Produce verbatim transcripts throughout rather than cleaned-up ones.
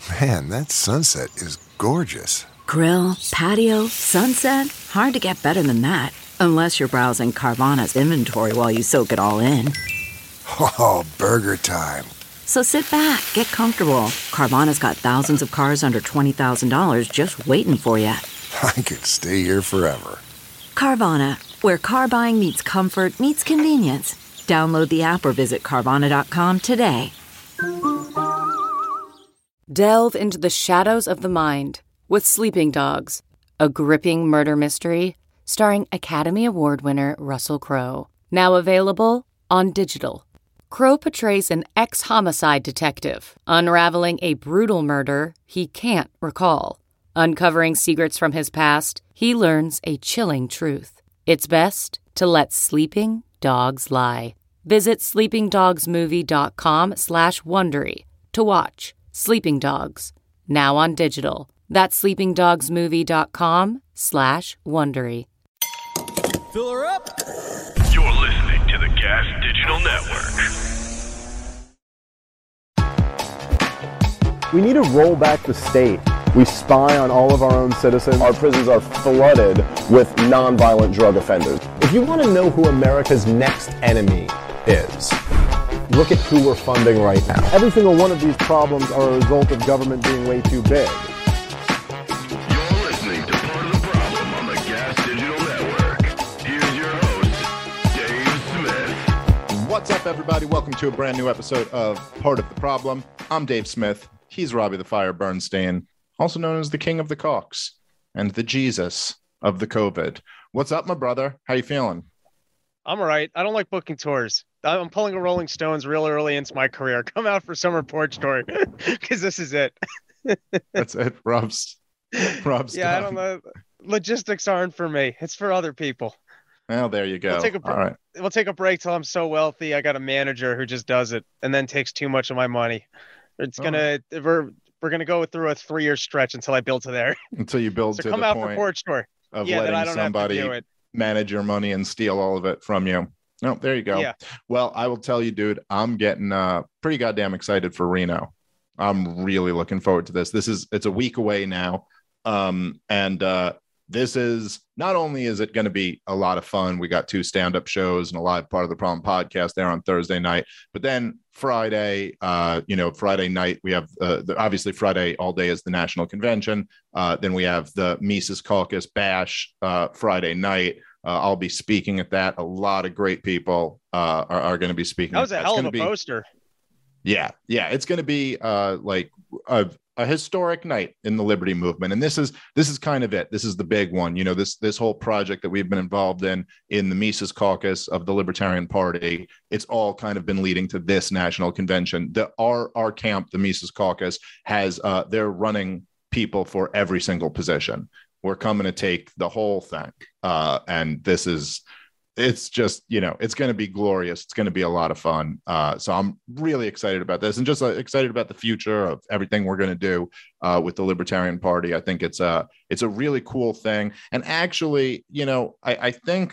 Man, that sunset is gorgeous. Grill, patio, sunset. Hard to get better than that. Unless you're browsing Carvana's inventory while you soak it all in. Oh, burger time. So sit back, get comfortable. Carvana's got thousands of cars under twenty thousand dollars just waiting for you. I could stay here forever. Carvana, where car buying meets comfort, meets convenience. Download the app or visit Carvana dot com today. Delve into the shadows of the mind with Sleeping Dogs, a gripping murder mystery starring Academy Award winner Russell Crowe. Now available on digital. Crowe portrays an ex-homicide detective unraveling a brutal murder he can't recall. Uncovering secrets from his past, he learns a chilling truth. It's best to let sleeping dogs lie. Visit sleepingdogsmovie.com slash Wondery to watch Sleeping Dogs, now on digital. That's sleepingdogsmovie.com slash Wondery. Fill her up. You're listening to the Gas Digital Network. We need to roll back the state. We spy on all of our own citizens. Our prisons are flooded with nonviolent drug offenders. If you want to know who America's next enemy is, look at who we're funding right now. Every single one of these problems are a result of government being way too big. You're listening to Part of the Problem on the Gas Digital Network. Here's your host, Dave Smith. What's up, everybody? Welcome to a brand new episode of Part of the Problem. I'm Dave Smith. He's Robbie the Fire Bernstein, also known as the King of the Cocks and the Jesus of the COVID. What's up, my brother? How you feeling? I'm all right. I don't like booking tours. I'm pulling a Rolling Stones real early into my career. Come out for summer porch tour because this is it. That's it. Rob's. Rob's. Yeah, done. I don't know. Logistics aren't for me. It's for other people. Well, there you go. We'll take a, all right. We'll take a break till I'm so wealthy. I got a manager who just does it and then takes too much of my money. It's Oh. gonna we're we're gonna go through a three year stretch until I build to there. Until you build So to come the out point for porch tour. of Yeah, that I letting don't somebody have to do it. manage your money and steal all of it from you. No, there you go. Yeah. Well, I will tell you, dude, I'm getting uh, pretty goddamn excited for Reno. I'm really looking forward to this. This is, it's a week away now. Um, and uh, this is, not only is it going to be a lot of fun, we got two stand-up shows and a live Part of the Problem podcast there on Thursday night, but then Friday, uh, you know, Friday night, we have, uh, the, obviously Friday all day is the national convention. Uh, then we have the Mises Caucus Bash uh, Friday night. Uh, I'll be speaking at that. A lot of great people uh, are, are going to be speaking. That was a It's hell of gonna a be, poster. Yeah, yeah, it's going to be uh, like a, a historic night in the Liberty Movement, and this is this is kind of it. This is the big one. You know, this this whole project that we've been involved in in the Mises Caucus of the Libertarian Party. It's all kind of been leading to this national convention. The our our camp, the Mises Caucus, has uh, they're running people for every single position. We're coming to take the whole thing. Uh, and this is, it's just, you know, it's going to be glorious. It's going to be a lot of fun. Uh, so I'm really excited about this and just uh, excited about the future of everything we're going to do uh, with the Libertarian Party. I think it's a, it's a really cool thing. And actually, you know, I, I think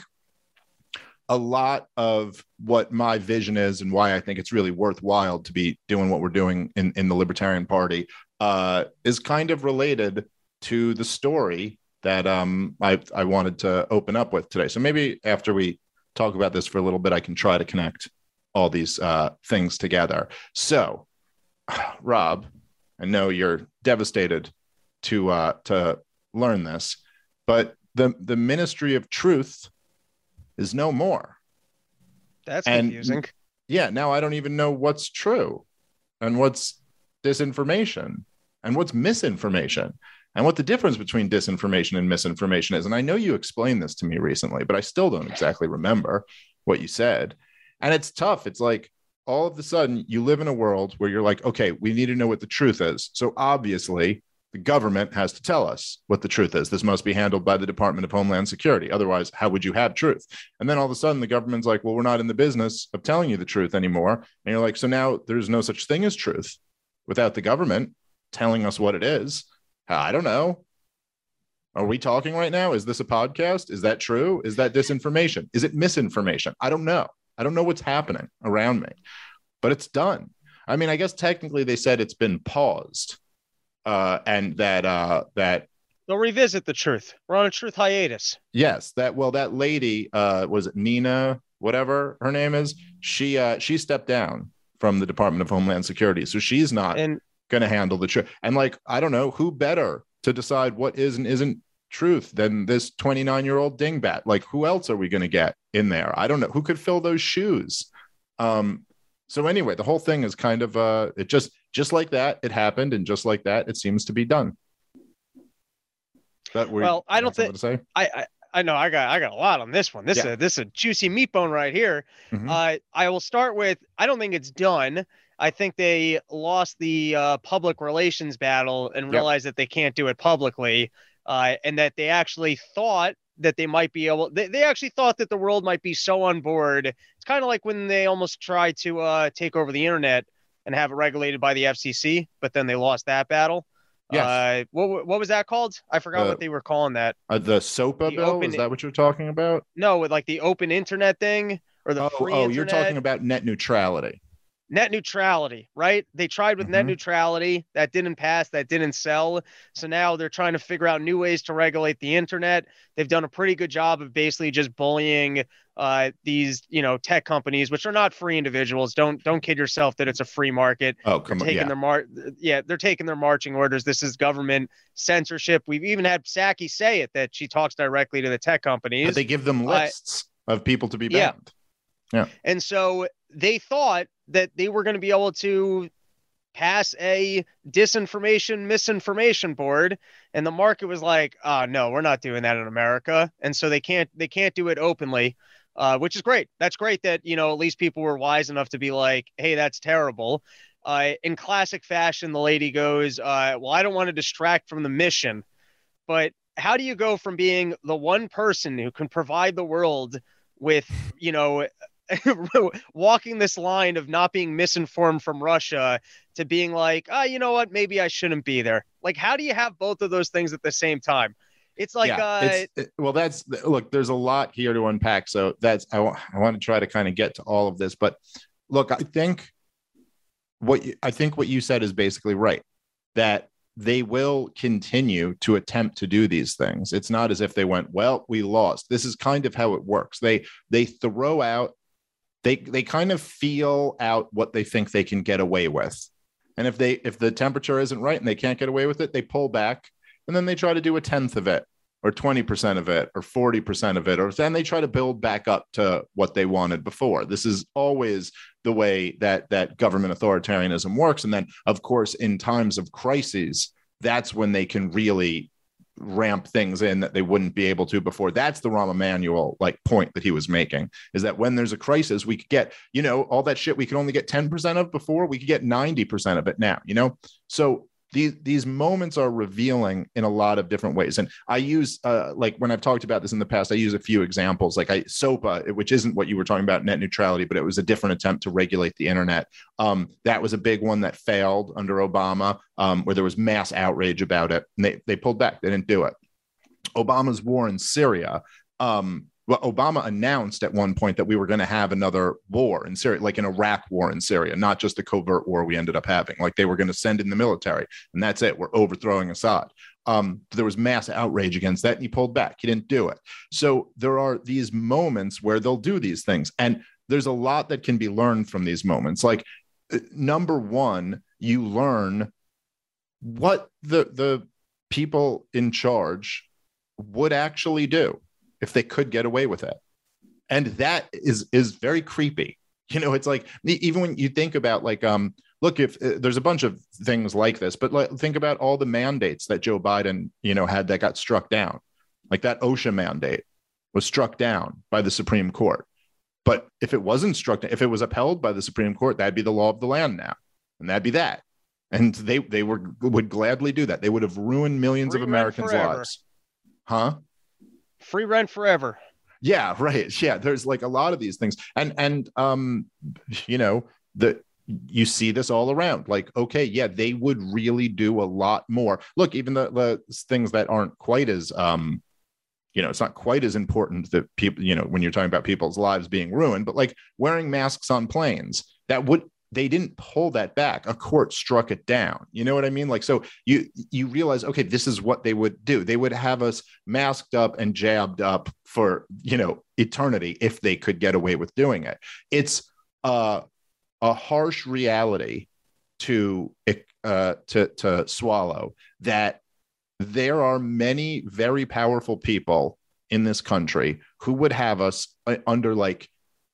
a lot of what my vision is and why I think it's really worthwhile to be doing what we're doing in, in the Libertarian Party uh, is kind of related to the story that um, I, I wanted to open up with today. So maybe after we talk about this for a little bit, I can try to connect all these uh, things together. So, Rob, I know you're devastated to uh, to learn this, but the, the Ministry of Truth is no more. That's And, confusing. Yeah, now I don't even know what's true and what's disinformation and what's misinformation. And what the difference between disinformation and misinformation is. And I know you explained this to me recently, but I still don't exactly remember what you said. And it's tough. It's like all of a sudden you live in a world where you're like, okay, we need to know what the truth is. So obviously the government has to tell us what the truth is. This must be handled by the Department of Homeland Security. Otherwise, how would you have truth? And then all of a sudden the government's like, well, we're not in the business of telling you the truth anymore. And you're like, so now there's no such thing as truth without the government telling us what it is. I don't know. Are we talking right now? Is this a podcast? Is that true? Is that disinformation? Is it misinformation? I don't know. I don't know what's happening around me, but it's done. I mean, I guess technically they said it's been paused, uh, and that uh, that They'll revisit the truth. We're on a truth hiatus. yes, that well, that lady uh, was it Nina, whatever her name is. She uh, she stepped down from the Department of Homeland Security, so she's not And going to handle the truth. And like, I don't know who better to decide what is and isn't truth than this twenty-nine year old dingbat. Like, who else are we going to get in there? I don't know who could fill those shoes. Um, so anyway, the whole thing is kind of uh, it just just like that it happened, and just like that it seems to be done. That we well, I don't think say. I, I I know I got I got a lot on this one. This Yeah. is a, this is a juicy meat bone right here. Mhm. Uh, I will start with I don't think it's done. I think they lost the uh, public relations battle and Yep. realized that they can't do it publicly, uh, and that they actually thought that they might be able. They, they actually thought that the world might be so on board. It's kind of like when they almost tried to uh, take over the internet and have it regulated by the F C C, but then they lost that battle. Yes. Uh, what what was that called? I forgot Uh, what they were calling that. Uh, the SOPA the bill, open- is that what you're talking about? No, with like the open internet thing or the Oh, free oh internet. you're talking about net neutrality. Net neutrality, right? They tried with net Mhm. neutrality. That didn't pass. That didn't sell. So now they're trying to figure out new ways to regulate the internet. They've done a pretty good job of basically just bullying uh, these, you know, tech companies, which are not free individuals. Don't don't kid yourself that it's a free market. Oh, They're come on. taking Yeah. their mar- yeah, they're taking their marching orders. This is government censorship. We've even had Psaki say it that she talks directly to the tech companies. But they give them Uh, lists of people to be yeah. banned. And so they thought that they were going to be able to pass a disinformation, misinformation board. And the market was like, oh, no, we're not doing that in America. And so they can't they can't do it openly, uh, which is great. That's great that, you know, at least people were wise enough to be like, hey, that's terrible. Uh, in classic fashion, the lady goes, uh, well, I don't want to distract from the mission. But how do you go from being the one person who can provide the world with, you know, walking this line of not being misinformed from Russia to being like, oh, you know what, maybe I shouldn't be there. Like, how do you have both of those things at the same time? It's like, Yeah, uh, it's, it- well, that's look, there's a lot here to unpack. So that's, I, wa- I want to try to kind of get to all of this, but look, I think what you, I think what you said is basically right, that they will continue to attempt to do these things. It's not as if they went, well, we lost. This is kind of how it works. They, they throw out, they, they kind of feel out what they think they can get away with. And if they, if the temperature isn't right and they can't get away with it, they pull back. And then they try to do a tenth of it or twenty percent of it or forty percent of it, or then they try to build back up to what they wanted before. This is always the way that that government authoritarianism works. And then, of course, in times of crises, that's when they can really ramp things in that they wouldn't be able to before. That's the Rahm Emanuel like point that he was making, is that when there's a crisis, we could get, you know, all that shit we could only get ten percent of before, we could get ninety percent of it now, you know? So these these moments are revealing in a lot of different ways. And I use uh, like when I've talked about this in the past, I use a few examples, like I SOPA, which isn't what you were talking about, net neutrality, but it was a different attempt to regulate the internet. Um, that was a big one that failed under Obama, um, where there was mass outrage about it. And they, they pulled back. They didn't do it. Obama's war in Syria. Um, well, Obama announced at one point that we were going to have another war in Syria, like an Iraq war in Syria, not just the covert war we ended up having. Like they were going to send in the military, and that's it. We're overthrowing Assad. Um, there was mass outrage against that, and he pulled back. He didn't do it. So there are these moments where they'll do these things, and there's a lot that can be learned from these moments. Like uh, number one, you learn what the the people in charge would actually do if they could get away with it. And that is is very creepy. You know, it's like, even when you think about like, um, look, if uh, there's a bunch of things like this, but like, think about all the mandates that Joe Biden, you know, had that got struck down. Like that OSHA mandate was struck down by the Supreme Court. But if it wasn't struck down, if it was upheld by the Supreme Court, that'd be the law of the land now. And that'd be that. And they they were would gladly do that. They would have ruined millions Free of rent Americans' forever. lives. Huh? free rent forever. Yeah, right. Yeah, there's like a lot of these things. And and um you know, the you see this all around. Like, okay, yeah, they would really do a lot more. Look, even the, the things that aren't quite as um you know, it's not quite as important that people, you know, when you're talking about people's lives being ruined, but like wearing masks on planes, that would they didn't pull that back. A court struck it down. You know what I mean? Like, so you you realize, okay, this is what they would do. They would have us masked up and jabbed up for, you know, eternity if they could get away with doing it. It's uh, a harsh reality to uh, to to swallow that there are many very powerful people in this country who would have us under like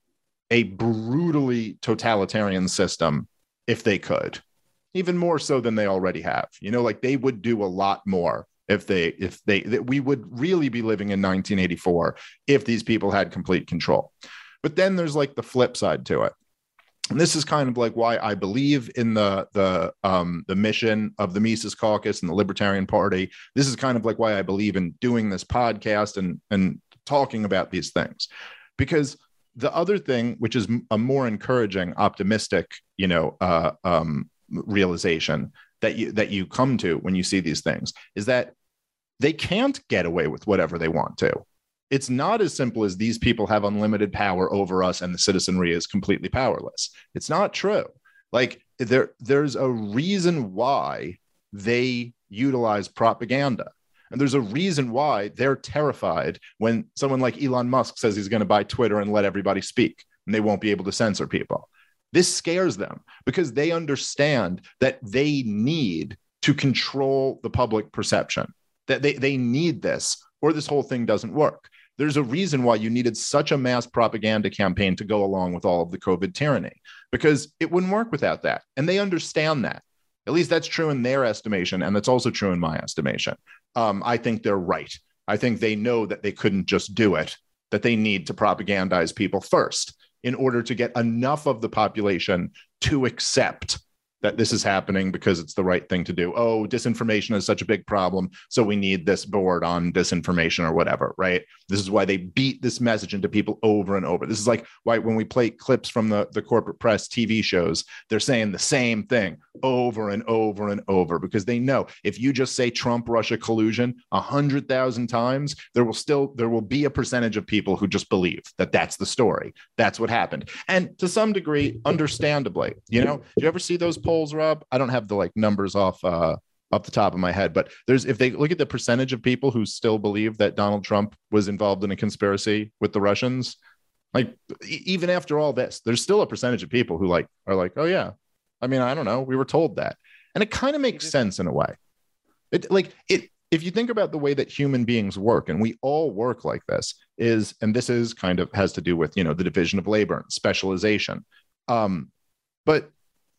a brutally totalitarian system if they could, even more so than they already have. You know, like they would do a lot more if they, if they, that we would really be living in nineteen eighty-four if these people had complete control. But then there's like the flip side to it. And this is kind of like why I believe in the, the, um, the mission of the Mises Caucus and the Libertarian Party. This is kind of like why I believe in doing this podcast and, and talking about these things, because the other thing, which is a more encouraging, optimistic, you know, uh, um, realization that you that you come to when you see these things, is that they can't get away with whatever they want to. It's not as simple as these people have unlimited power over us and the citizenry is completely powerless. It's not true. Like there, there's a reason why they utilize propaganda. And there's a reason why they're terrified when someone like Elon Musk says he's going to buy Twitter and let everybody speak and they won't be able to censor people. This scares them because they understand that they need to control the public perception, that they, they need this or this whole thing doesn't work. There's a reason why you needed such a mass propaganda campaign to go along with all of the COVID tyranny, because it wouldn't work without that. And they understand that. At least that's true in their estimation. And that's also true in my estimation. Um, I think they're right. I think they know that they couldn't just do it, that they need to propagandize people first in order to get enough of the population to accept that this is happening because it's the right thing to do. Oh, disinformation is such a big problem, so we need this board on disinformation or whatever, right? This is why they beat this message into people over and over. This is like why when we play clips from the, the corporate press T V shows, they're saying the same thing over and over and over, because they know if you just say Trump-Russia collusion a hundred thousand times, there will still, there will be a percentage of people who just believe that that's the story. That's what happened. And to some degree, understandably, you know, do you ever see those polls, Rob? I don't have the like numbers off uh off the top of my head, but there's, if they look at the percentage of people who still believe that Donald Trump was involved in a conspiracy with the Russians, like e- even after all this, there's still a percentage of people who like are like, oh yeah, I mean, I don't know, we were told that. And it kind of makes sense in a way. It like it, if you think about the way that human beings work, and we all work like this, is, and this is kind of has to do with, you know, the division of labor and specialization. Um, but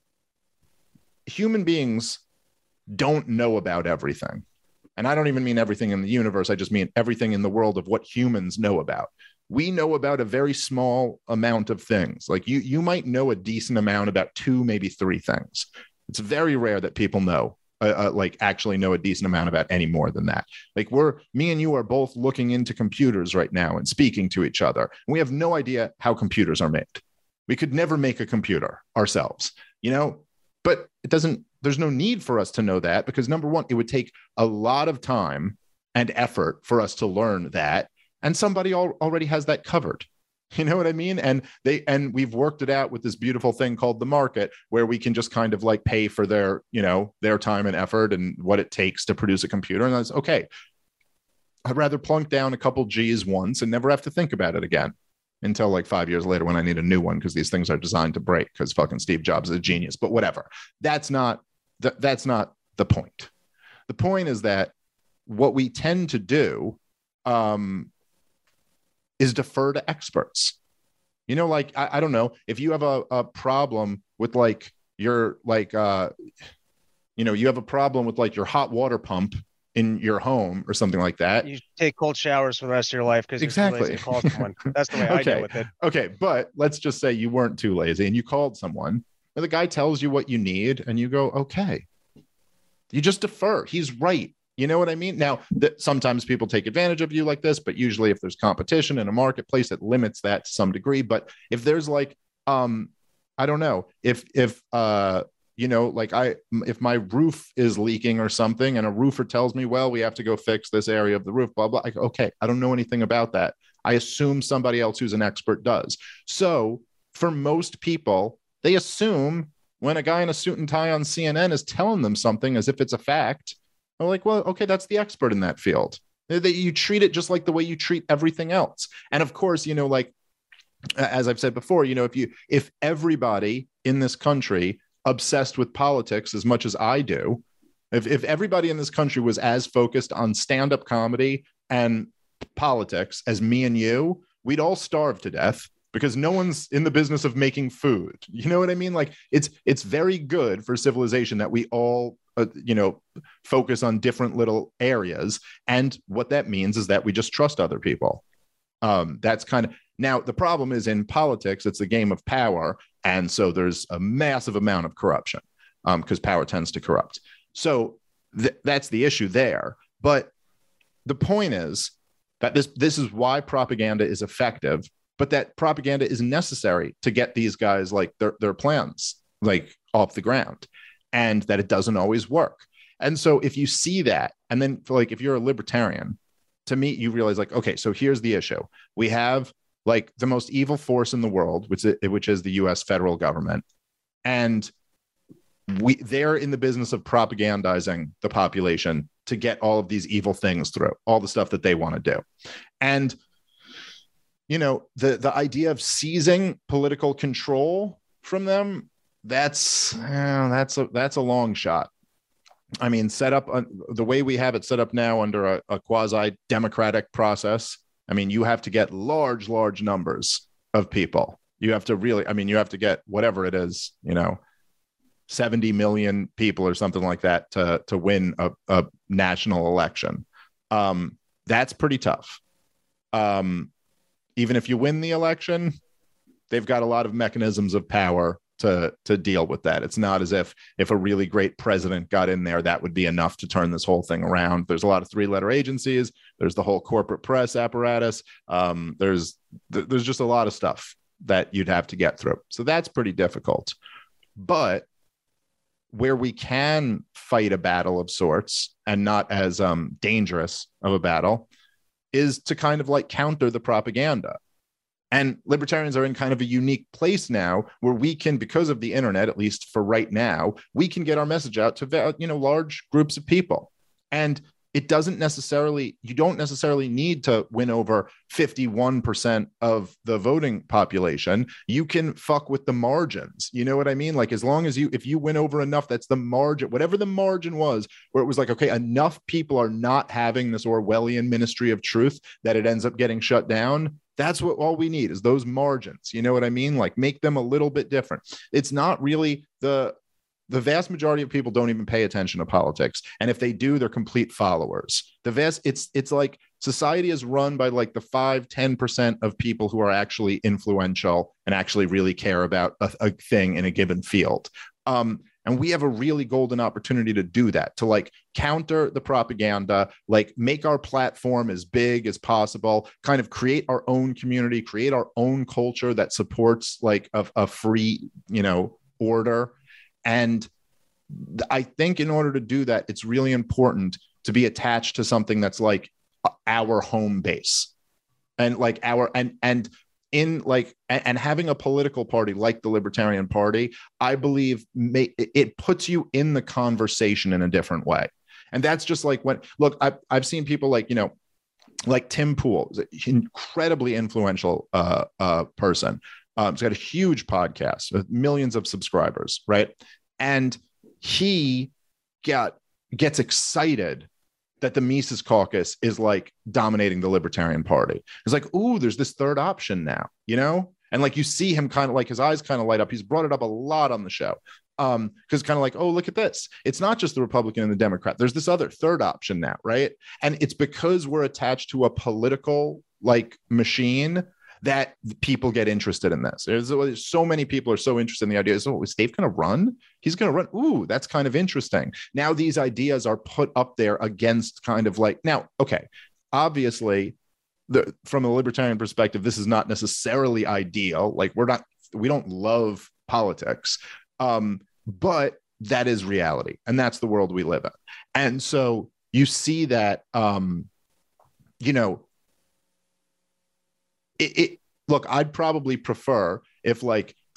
human beings don't know about everything. And I don't even mean everything in the universe. I just mean everything in the world of what humans know about. We know about a very small amount of things. Like you, you might know a decent amount about two, maybe three things. It's very rare that people know, uh, uh, like actually know a decent amount about any more than that. Like we're, me and you are both looking into computers right now and speaking to each other. And we have no idea how computers are made. We could never make a computer ourselves, you know, but it doesn't, there's no need for us to know that, because number one, it would take a lot of time and effort for us to learn that. And somebody al- already has that covered. You know what I mean? And they, and we've worked it out with this beautiful thing called the market, where we can just kind of like pay for their, you know, their time and effort and what it takes to produce a computer. And that's okay. I'd rather plunk down a couple G's once and never have to think about it again until like five years later when I need a new one, because these things are designed to break, because fucking Steve Jobs is a genius. But whatever. That's not th- that's not the point. The point is that what we tend to do um, is defer to experts. You know, like, I, I don't know, if you have a, a problem with like your like, uh, you know, you have a problem with like your hot water pump in your home or something like that. You take cold showers for the rest of your life because exactly. you're too lazy to call someone. That's the way I okay. deal with it. Okay, but let's just say you weren't too lazy and you called someone, and the guy tells you what you need, and you go, okay. You just defer. He's right. You know what I mean? Now, that sometimes people take advantage of you like this, but usually if there's competition in a marketplace, it limits that to some degree. But if there's like, um, I don't know, if if uh you know, like I, if my roof is leaking or something and a roofer tells me, well, we have to go fix this area of the roof, blah, blah. I go, okay, I don't know anything about that. I assume somebody else who's an expert does. So for most people, they assume when a guy in a suit and tie on C N N is telling them something as if it's a fact, they're like, well, okay, that's the expert in that field. That you treat it just like the way you treat everything else. And of course, you know, like, as I've said before, you know, if you if everybody in this country obsessed with politics as much as I do, if, if everybody in this country was as focused on stand-up comedy and politics as me and you, we'd all starve to death because no one's in the business of making food. You know what I mean? Like, it's it's very good for civilization that we all uh, you know, focus on different little areas. And what that means is that we just trust other people. Um, that's kind of, now the problem is in politics, it's a game of power. And so there's a massive amount of corruption because um, power tends to corrupt. So th- that's the issue there. But the point is that this, this is why propaganda is effective, but that propaganda is necessary to get these guys like their, their plans like off the ground, and that it doesn't always work. And so if you see that, and then like if you're a libertarian, to me, you realize like, okay, so here's the issue. We have like the most evil force in the world, which is, which is the U S federal government. And we they're in the business of propagandizing the population to get all of these evil things through, all the stuff that they want to do. And, you know, the, the idea of seizing political control from them, that's, uh, that's, a, that's a long shot. I mean, set up uh, the way we have it set up now under a, a quasi-democratic process. I mean, you have to get large, large numbers of people. You have to really, I mean, you have to get whatever it is, you know, seventy million people or something like that to, to win a, a national election. Um, that's pretty tough. Um, even if you win the election, they've got a lot of mechanisms of power to to deal with that. It's not as if if a really great president got in there, that would be enough to turn this whole thing around. There's a lot of three-letter agencies. There's the whole corporate press apparatus. Um, there's th- there's just a lot of stuff that you'd have to get through. So that's pretty difficult. But where we can fight a battle of sorts and not as um, dangerous of a battle is to kind of like counter the propaganda. And libertarians are in kind of a unique place now where we can, because of the internet, at least for right now, we can get our message out to, you know, large groups of people. And it doesn't necessarily, you don't necessarily need to win over fifty-one percent of the voting population. You can fuck with the margins. You know what I mean? Like, as long as you, if you win over enough, that's the margin, whatever the margin was, where it was like, okay, enough people are not having this Orwellian ministry of truth that it ends up getting shut down. That's what all we need is those margins. You know what I mean? Like, make them a little bit different. It's not really the, the vast majority of people don't even pay attention to politics. And if they do, they're complete followers. The vast, it's, it's like society is run by like the five, ten percent of people who are actually influential and actually really care about a, a thing in a given field. Um, And we have a really golden opportunity to do that, to like counter the propaganda, like make our platform as big as possible, kind of create our own community, create our own culture that supports like a, a free, you know, order. And I think in order to do that, it's really important to be attached to something that's like our home base and like our, and, and, in like, and having a political party like the Libertarian Party, I believe may, it puts you in the conversation in a different way. And that's just like when, look, I've, I've seen people like, you know, like Tim Pool, is an incredibly influential uh, uh, person. Um, he's got a huge podcast with millions of subscribers, right? And he got gets excited that the Mises Caucus is like dominating the Libertarian Party. It's like, ooh, there's this third option now, you know? And like, you see him kind of like his eyes kind of light up. He's brought it up a lot on the show. Um, because kind of like, oh, look at this. It's not just the Republican and the Democrat. There's this other third option now, right? And it's because we're attached to a political like machine that people get interested in this. There's, there's so many people are so interested in the idea. So is Dave going to run? He's going to run. Ooh, that's kind of interesting. Now these ideas are put up there against kind of like, now, okay, obviously the, from a libertarian perspective, this is not necessarily ideal. Like we're not, we don't love politics, um, but that is reality. And that's the world we live in. And so you see that, um, you know, It, it look, I'd probably prefer if like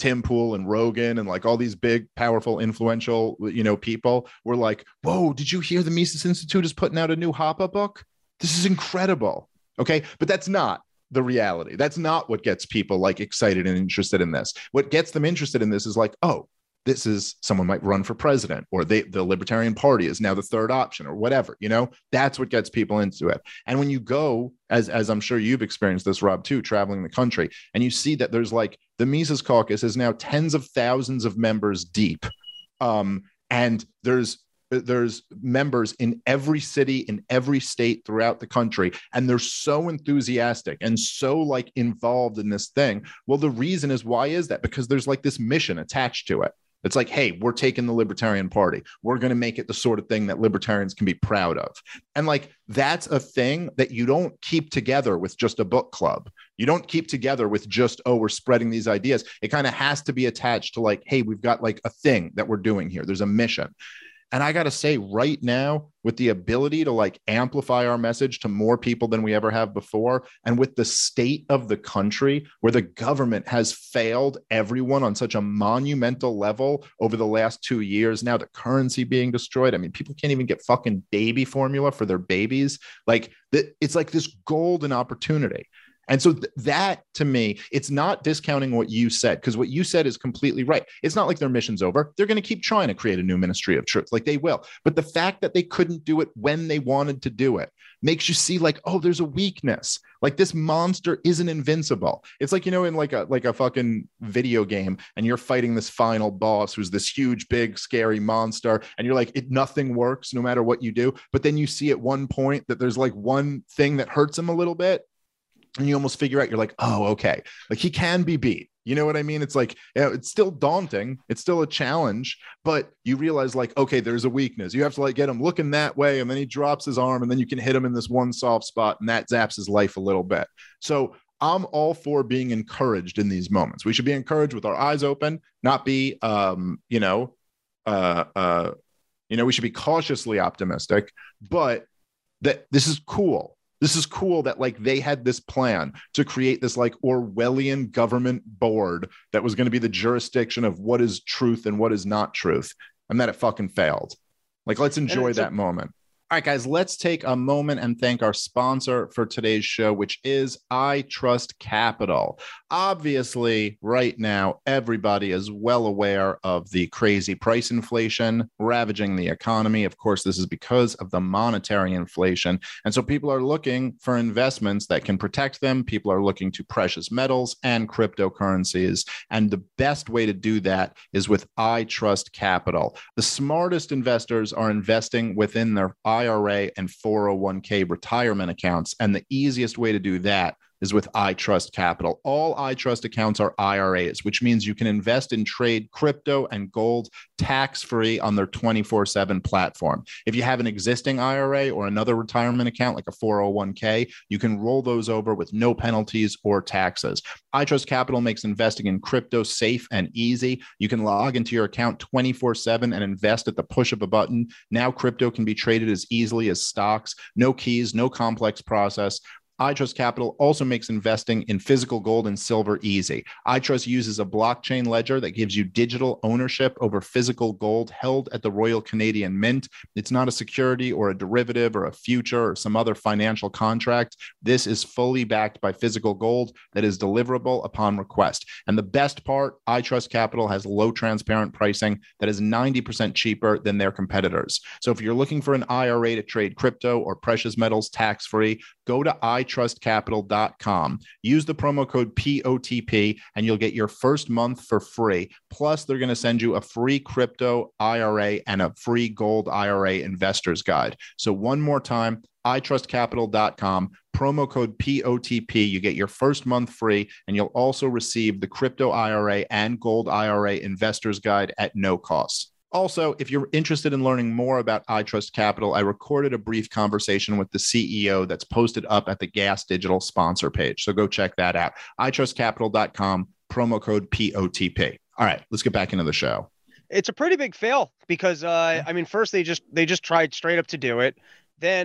Tim Pool and Rogan and like all these big, powerful, influential, you know, people were like, whoa, did you hear the Mises Institute is putting out a new Hoppe book? This is incredible. Okay. But that's not the reality. That's not what gets people like excited and interested in this. What gets them interested in this is like, oh, this is someone might run for president, or they, the Libertarian Party is now the third option, or whatever, you know, that's what gets people into it. And when you go, as, as I'm sure you've experienced this, Rob, too, traveling the country, and you see that there's like the Mises Caucus is now tens of thousands of members deep. Um, and there's there's members in every city, in every state throughout the country, and they're so enthusiastic and so like involved in this thing. Well, the reason is, why is that? Because there's like this mission attached to it. It's like, hey, we're taking the Libertarian Party. We're going to make it the sort of thing that libertarians can be proud of. And like, that's a thing that you don't keep together with just a book club. You don't keep together with just, oh, we're spreading these ideas. It kind of has to be attached to like, hey, we've got like a thing that we're doing here. There's a mission. And I got to say, right now, with the ability to like amplify our message to more people than we ever have before, and with the state of the country where the government has failed everyone on such a monumental level over the last two years, now the currency being destroyed. I mean, people can't even get fucking baby formula for their babies. Like, it's like this golden opportunity. And so th- that, to me, it's not discounting what you said, because what you said is completely right. It's not like their mission's over. They're going to keep trying to create a new ministry of truth, like they will. But the fact that they couldn't do it when they wanted to do it makes you see like, oh, there's a weakness. Like, this monster isn't invincible. It's like, you know, in like a like a fucking video game, and you're fighting this final boss who's this huge, big, scary monster, and you're like, it nothing works no matter what you do. But then you see at one point that there's like one thing that hurts him a little bit. And you almost figure out, you're like, oh, okay, like he can be beat. You know what I mean? It's like, you know, it's still daunting. It's still a challenge, but you realize like, okay, there's a weakness. You have to like get him looking that way. And then he drops his arm, and then you can hit him in this one soft spot, and that zaps his life a little bit. So I'm all for being encouraged in these moments. We should be encouraged with our eyes open, not be, um, you know, uh, uh, you know, we should be cautiously optimistic, but that this is cool. This is cool that like they had this plan to create this like Orwellian government board that was going to be the jurisdiction of what is truth and what is not truth, and that it fucking failed. Like, let's enjoy that a- moment. All right, guys, let's take a moment and thank our sponsor for today's show, which is I Trust Capital. Obviously, right now, everybody is well aware of the crazy price inflation ravaging the economy. Of course, this is because of the monetary inflation. And so people are looking for investments that can protect them. People are looking to precious metals and cryptocurrencies. And the best way to do that is with I Trust Capital. The smartest investors are investing within their I R A and four oh one k retirement accounts. And the easiest way to do that is with I Trust Capital. All I Trust accounts are I R As, which means you can invest and trade crypto and gold tax-free on their twenty-four seven platform. If you have an existing I R A or another retirement account like a four oh one k, you can roll those over with no penalties or taxes. I Trust Capital makes investing in crypto safe and easy. You can log into your account twenty-four seven and invest at the push of a button. Now crypto can be traded as easily as stocks. No keys, no complex process. I Trust Capital also makes investing in physical gold and silver easy. I Trust uses a blockchain ledger that gives you digital ownership over physical gold held at the Royal Canadian Mint. It's not a security or a derivative or a future or some other financial contract. This is fully backed by physical gold that is deliverable upon request. And the best part, I Trust Capital has low transparent pricing that is ninety percent cheaper than their competitors. So if you're looking for an I R A to trade crypto or precious metals tax-free, go to I trust capital dot com. Use the promo code P O T P and you'll get your first month for free. Plus, they're going to send you a free crypto I R A and a free gold I R A investor's guide. So one more time, I trust capital dot com, promo code P O T P. You get your first month free, and you'll also receive the crypto I R A and gold I R A investor's guide at no cost. Also, if you're interested in learning more about I Trust Capital, I recorded a brief conversation with the C E O that's posted up at the Gas Digital sponsor page. So go check that out. I trust capital dot com, promo code P O T P. All right, let's get back into the show. It's a pretty big fail because, uh, I mean, first they just they just tried straight up to do it. Then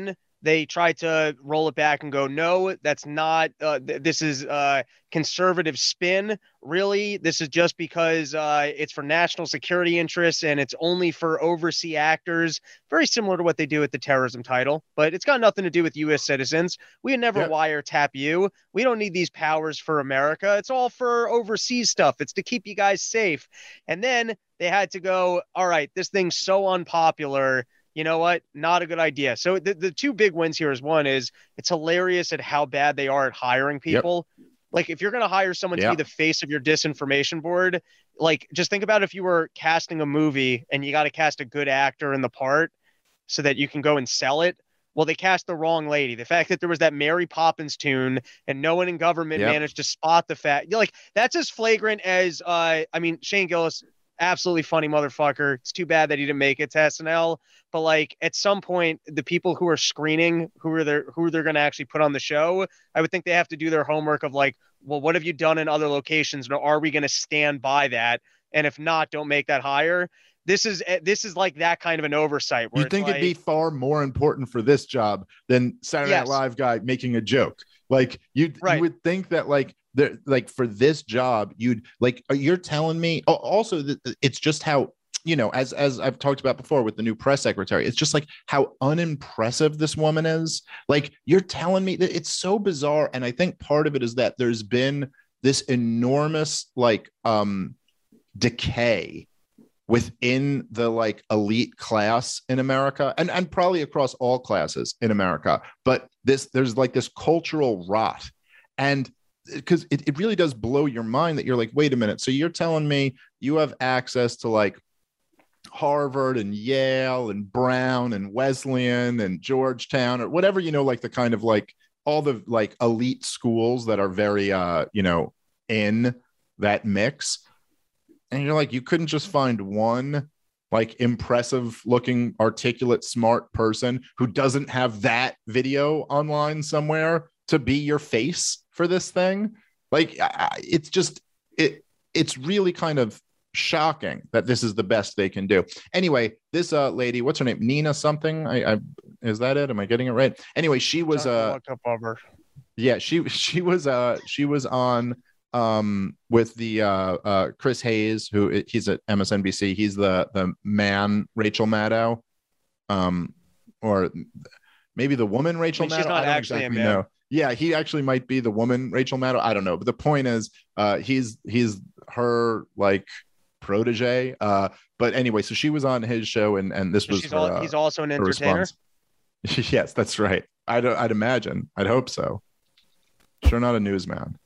they tried to roll it back and go, no, that's not, uh, th- this is uh conservative spin. Really, this is just because uh, it's for national security interests and it's only for overseas actors. Very similar to what they do with the terrorism title, but it's got nothing to do with U S citizens. We would never Yep. wiretap you. We don't need these powers for America. It's all for overseas stuff. It's to keep you guys safe. And then they had to go, all right, this thing's so unpopular. You know what? Not a good idea. So the, the two big wins here is one is it's hilarious at how bad they are at hiring people. Yep. Like if you're going to hire someone yep. to be the face of your disinformation board, like just think about if you were casting a movie and you got to cast a good actor in the part so that you can go and sell it. Well, they cast the wrong lady. The fact that there was that Mary Poppins tune and no one in government yep. managed to spot the fact, like that's as flagrant as, uh, I mean, Shane Gillis, absolutely funny motherfucker. It's too bad that he didn't make it to S N L. But like at some point, the people who are screening who are there, who they're going to actually put on the show, I would think they have to do their homework of like, well, what have you done in other locations? And are we going to stand by that? And if not, don't make that hire. This is this is like that kind of an oversight. You think like, it'd be far more important for this job than Saturday yes. Night Live guy making a joke? Like you, right. you would think that like there, like for this job, you'd like you're telling me. Oh, also, that it's just how. You know, as as I've talked about before with the new press secretary, it's just like how unimpressive this woman is. Like you're telling me that it's so bizarre. And I think part of it is that there's been this enormous like um, decay within the like elite class in America and, and probably across all classes in America. But this there's like this cultural rot. And because it, it really does blow your mind that you're like, wait a minute. So you're telling me you have access to like Harvard and Yale and Brown and Wesleyan and Georgetown or whatever, you know, like the kind of like all the like elite schools that are very, uh, you know, in that mix. And you're like, you couldn't just find one like impressive looking, articulate, smart person who doesn't have that video online somewhere to be your face for this thing. Like I, it's just, it, it's really kind of shocking that this is the best they can do. Anyway, this uh lady, what's her name? Nina something. I, I is that it? Am I getting it right? Anyway, she was uh yeah, she she was uh she was on um with the uh uh Chris Hayes, who he's at M S N B C. He's the the man Rachel Maddow, um or maybe the woman Rachel I mean, Maddow. She's not I don't actually exactly know. Yeah, he actually might be the woman Rachel Maddow. I don't know, but the point is, uh, he's he's her like protege. Uh, but anyway, so she was on his show, and and this so was her, all, uh, he's also an entertainer. Yes, that's right. I'd I'd imagine. I'd hope so. Sure, not a newsman.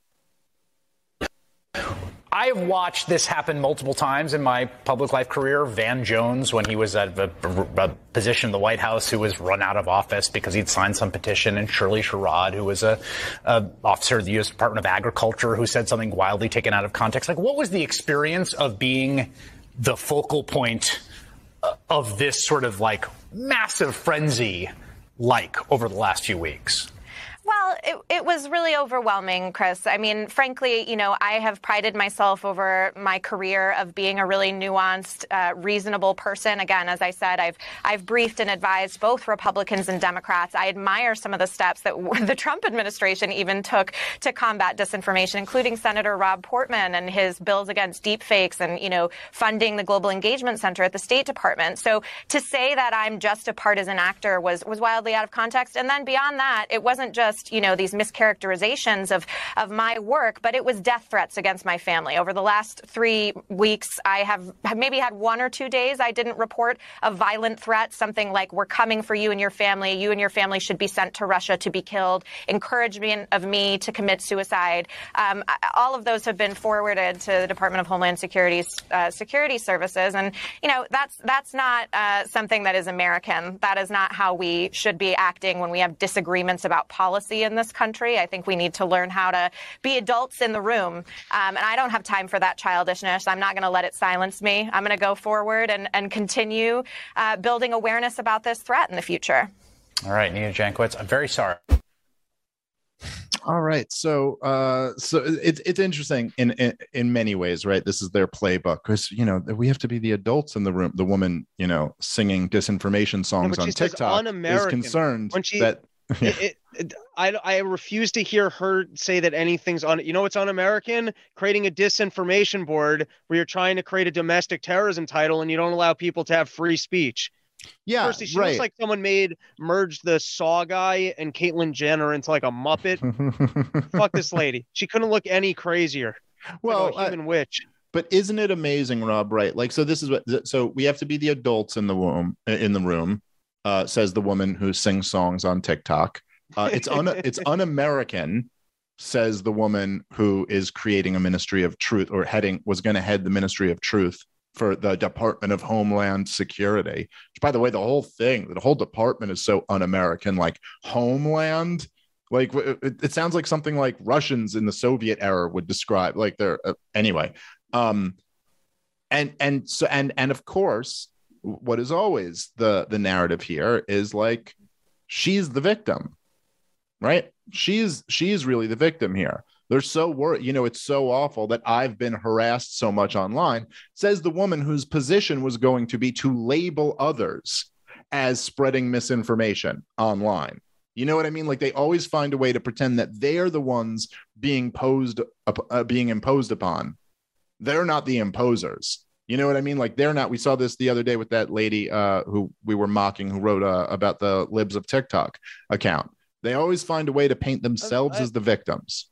I've watched this happen multiple times in my public life career. Van Jones, when he was at a, a, a position in the White House, who was run out of office because he'd signed some petition, and Shirley Sherrod, who was a, a officer of the U S Department of Agriculture, who said something wildly taken out of context. Like, what was the experience of being the focal point of this sort of like massive frenzy like over the last few weeks? Well, it, it was really overwhelming, Chris. I mean, frankly, you know, I have prided myself over my career of being a really nuanced, uh, reasonable person. Again, as I said, I've I've briefed and advised both Republicans and Democrats. I admire some of the steps that the Trump administration even took to combat disinformation, including Senator Rob Portman and his bills against deepfakes and, you know, funding the Global Engagement Center at the State Department. So to say that I'm just a partisan actor was was wildly out of context. And then beyond that, it wasn't just you know, these mischaracterizations of, of my work, but it was death threats against my family. Over the last three weeks, I have maybe had one or two days I didn't report a violent threat, something like, we're coming for you and your family. You and your family should be sent to Russia to be killed. Encouragement of me to commit suicide. Um, all of those have been forwarded to the Department of Homeland Security's uh, security services. And, you know, that's that's not uh, something that is American. That is not how we should be acting when we have disagreements about policy in this country. I think we need to learn how to be adults in the room. Um, and I don't have time for that childishness. I'm not going to let it silence me. I'm going to go forward and, and continue uh, building awareness about this threat in the future. All right, Nina Jankowicz, I'm very sorry. All right. So uh, so it's it's interesting in, in in many ways, right? This is their playbook because, you know, we have to be the adults in the room. The woman, you know, singing disinformation songs no, on TikTok is concerned when she, that it, it, it, I, I refuse to hear her say that anything's on. You know what's un-American? Creating a disinformation board where you're trying to create a domestic terrorism title and you don't allow people to have free speech. Yeah, Firstly, she right. looks like someone made merged the Saw guy and Caitlyn Jenner into like a Muppet. Fuck this lady. She couldn't look any crazier. Well, like a human I, witch. But isn't it amazing, Rob? Right? Like, so this is what. So we have to be the adults in the room. In the room, uh, says the woman who sings songs on TikTok. Uh, it's un. It's un-American, says the woman who is creating a ministry of truth, or heading was going to head the ministry of truth for the Department of Homeland Security. Which, by the way, the whole thing, the whole department is so un-American. Like Homeland. Like it, it sounds like something like Russians in the Soviet era would describe. Like they're uh, anyway. Um, and and so and and of course, what is always the the narrative here is like she's the victim, right? She's she's really the victim here. They're so worried, you know, it's so awful that I've been harassed so much online, says the woman whose position was going to be to label others as spreading misinformation online. You know what I mean? Like they always find a way to pretend that they're the ones being posed, uh, being imposed upon. They're not the imposers. You know what I mean? Like they're not. We saw this the other day with that lady uh, who we were mocking, who wrote uh, about the Libs of TikTok account. They always find a way to paint themselves I, as the victims.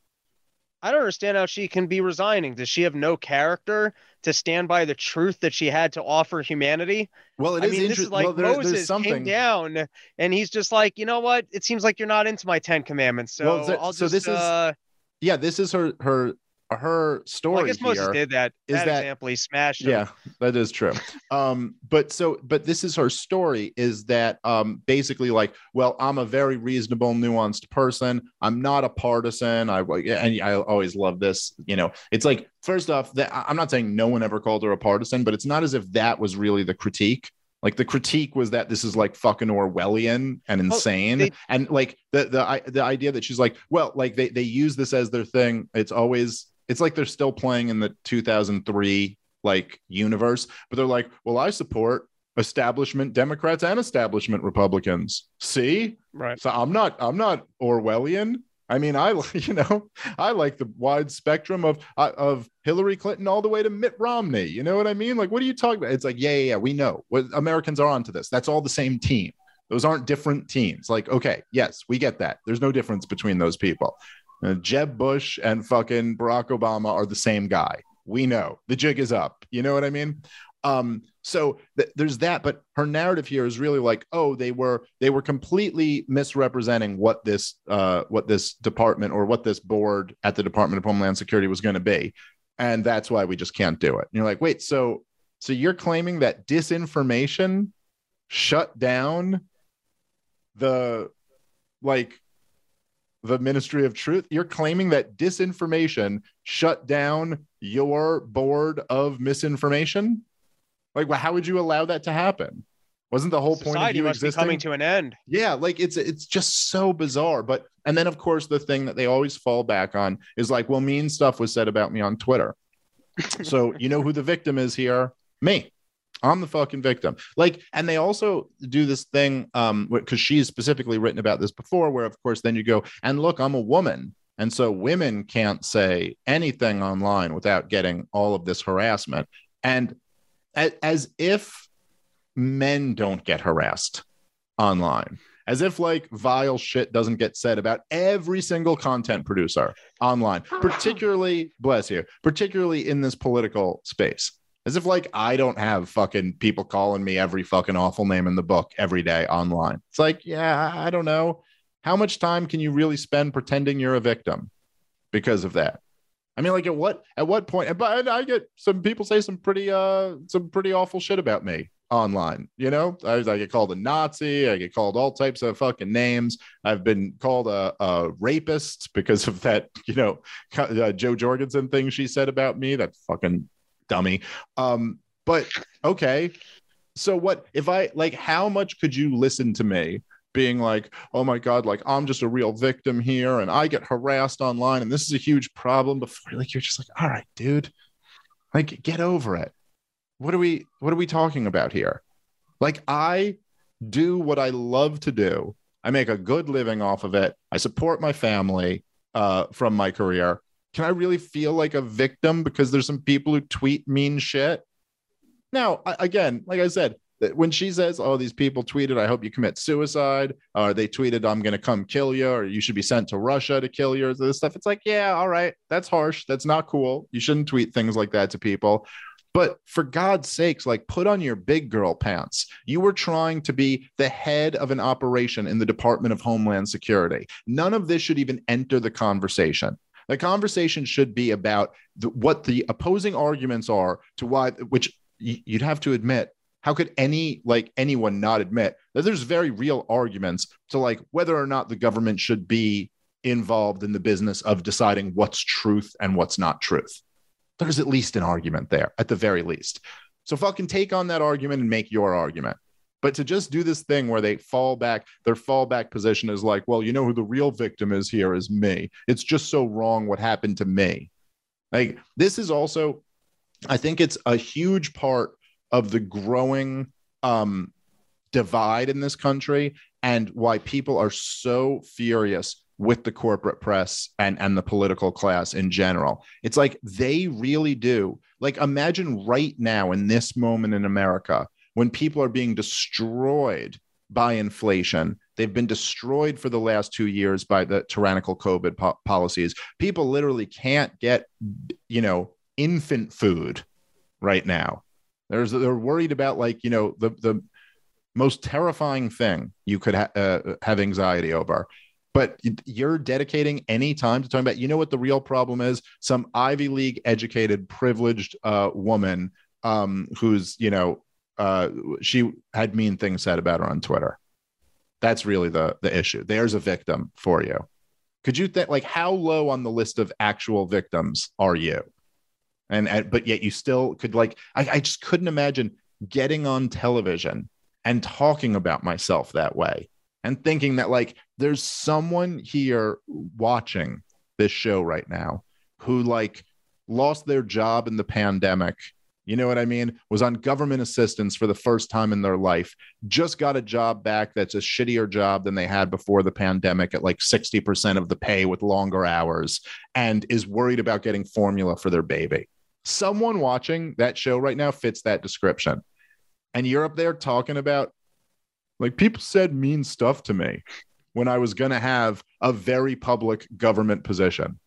I don't understand how she can be resigning. Does she have no character to stand by the truth that she had to offer humanity? Well, it I is mean, this is like well, there, Moses something... came down and he's just like, you know what? It seems like you're not into my Ten Commandments. So well, th- I'll so just, this uh... is, yeah, this is her, her, her story. Well, I guess Moses here did that. is that, that example, he smashed him. Yeah, that is true. um, but so, but this is her story is that um, basically like, well, I'm a very reasonable, nuanced person. I'm not a partisan. I and I always love this. You know, it's like first off, that I'm not saying no one ever called her a partisan, but it's not as if that was really the critique. Like the critique was that this is like fucking Orwellian and insane. Oh, they, and like the, the, the idea that she's like, well, like they, they use this as their thing. It's always, it's like they're still playing in the two thousand three like universe, but they're like, well, I support establishment Democrats and establishment Republicans. See? Right. So I'm not, I'm not Orwellian. I mean, I, you know, I like the wide spectrum of, of Hillary Clinton all the way to Mitt Romney. You know what I mean? Like, what are you talking about? It's like, yeah, yeah, yeah, we know what Americans are onto this. That's all the same team. Those aren't different teams. Like, okay, yes, we get that. There's no difference between those people. Uh, Jeb Bush and fucking Barack Obama are the same guy. We know the jig is up. You know what I mean? Um, so th- there's that, but her narrative here is really like, oh, they were they were completely misrepresenting what this uh, what this department or what this board at the Department of Homeland Security was going to be, and that's why we just can't do it. And you're like, wait, so so you're claiming that disinformation shut down the like the Ministry of Truth? You're claiming that disinformation shut down your board of misinformation? Like, well, how would you allow that to happen? Wasn't the whole Society point of you must existing? Be coming to an end. Yeah, like it's it's just so bizarre. But and then of course the thing that they always fall back on is like, well, mean stuff was said about me on Twitter. So you know who the victim is here? Me. I'm the fucking victim. Like, and they also do this thing um because she's specifically written about this before, where of course then you go and look, I'm a woman. And so women can't say anything online without getting all of this harassment. And as if men don't get harassed online, as if like vile shit doesn't get said about every single content producer online, particularly, bless you, particularly in this political space. As if like I don't have fucking people calling me every fucking awful name in the book every day online. It's like, yeah, I don't know. How much time can you really spend pretending you're a victim because of that? I mean, like at what at what point? But I get some people say some pretty uh some pretty awful shit about me online. You know, I, I get called a Nazi. I get called all types of fucking names. I've been called a, a rapist because of that. You know, uh, Joe Jorgensen thing she said about me. That fucking dummy. Um, but okay, so what if I like? How much could you listen to me being like, oh my God, like I'm just a real victim here and I get harassed online and this is a huge problem, before like you're just like, all right, dude, like get over it. What are we what are we talking about here? Like I do what I love to do I make a good living off of it. I support my family uh, from my career. Can I really feel like a victim because there's some people who tweet mean shit? Now, I, again, like I said, when she says, oh, these people tweeted, I hope you commit suicide, or they tweeted, I'm going to come kill you, or you should be sent to Russia to kill you, or this stuff. It's like, yeah, all right. That's harsh. That's not cool. You shouldn't tweet things like that to people. But for God's sakes, like, put on your big girl pants. You were trying to be the head of an operation in the Department of Homeland Security. None of this should even enter the conversation. The conversation should be about the, what the opposing arguments are to why, which you'd have to admit, how could any, like anyone not admit that there's very real arguments to like whether or not the government should be involved in the business of deciding what's truth and what's not truth. There's at least an argument there, at the very least. So fucking take on that argument and make your argument. But to just do this thing where they fall back, their fallback position is like, well, you know who the real victim is here is me. It's just so wrong what happened to me. Like, this is also, I think it's a huge part of the growing um, divide in this country and why people are so furious with the corporate press and, and the political class in general. It's like they really do. Like, imagine right now in this moment in America, when people are being destroyed by inflation, they've been destroyed for the last two years by the tyrannical COVID po- policies. People literally can't get, you know, infant food right now. There's, they're worried about, like, you know, the, the most terrifying thing you could ha- uh, have anxiety over. But you're dedicating any time to talking about, you know what the real problem is? Some Ivy League educated, privileged uh, woman um, who's, you know, uh, she had mean things said about her on Twitter. That's really the, the issue. There's a victim for you. Could you think, like, how low on the list of actual victims are you? And, and but yet you still could, like, I, I just couldn't imagine getting on television and talking about myself that way and thinking that, like, there's someone here watching this show right now who, like, lost their job in the pandemic. You know what I mean? Was on government assistance for the first time in their life, just got a job back that's a shittier job than they had before the pandemic at like sixty percent of the pay with longer hours, and is worried about getting formula for their baby. Someone watching that show right now fits that description. And you're up there talking about, like, people said mean stuff to me when I was going to have a very public government position.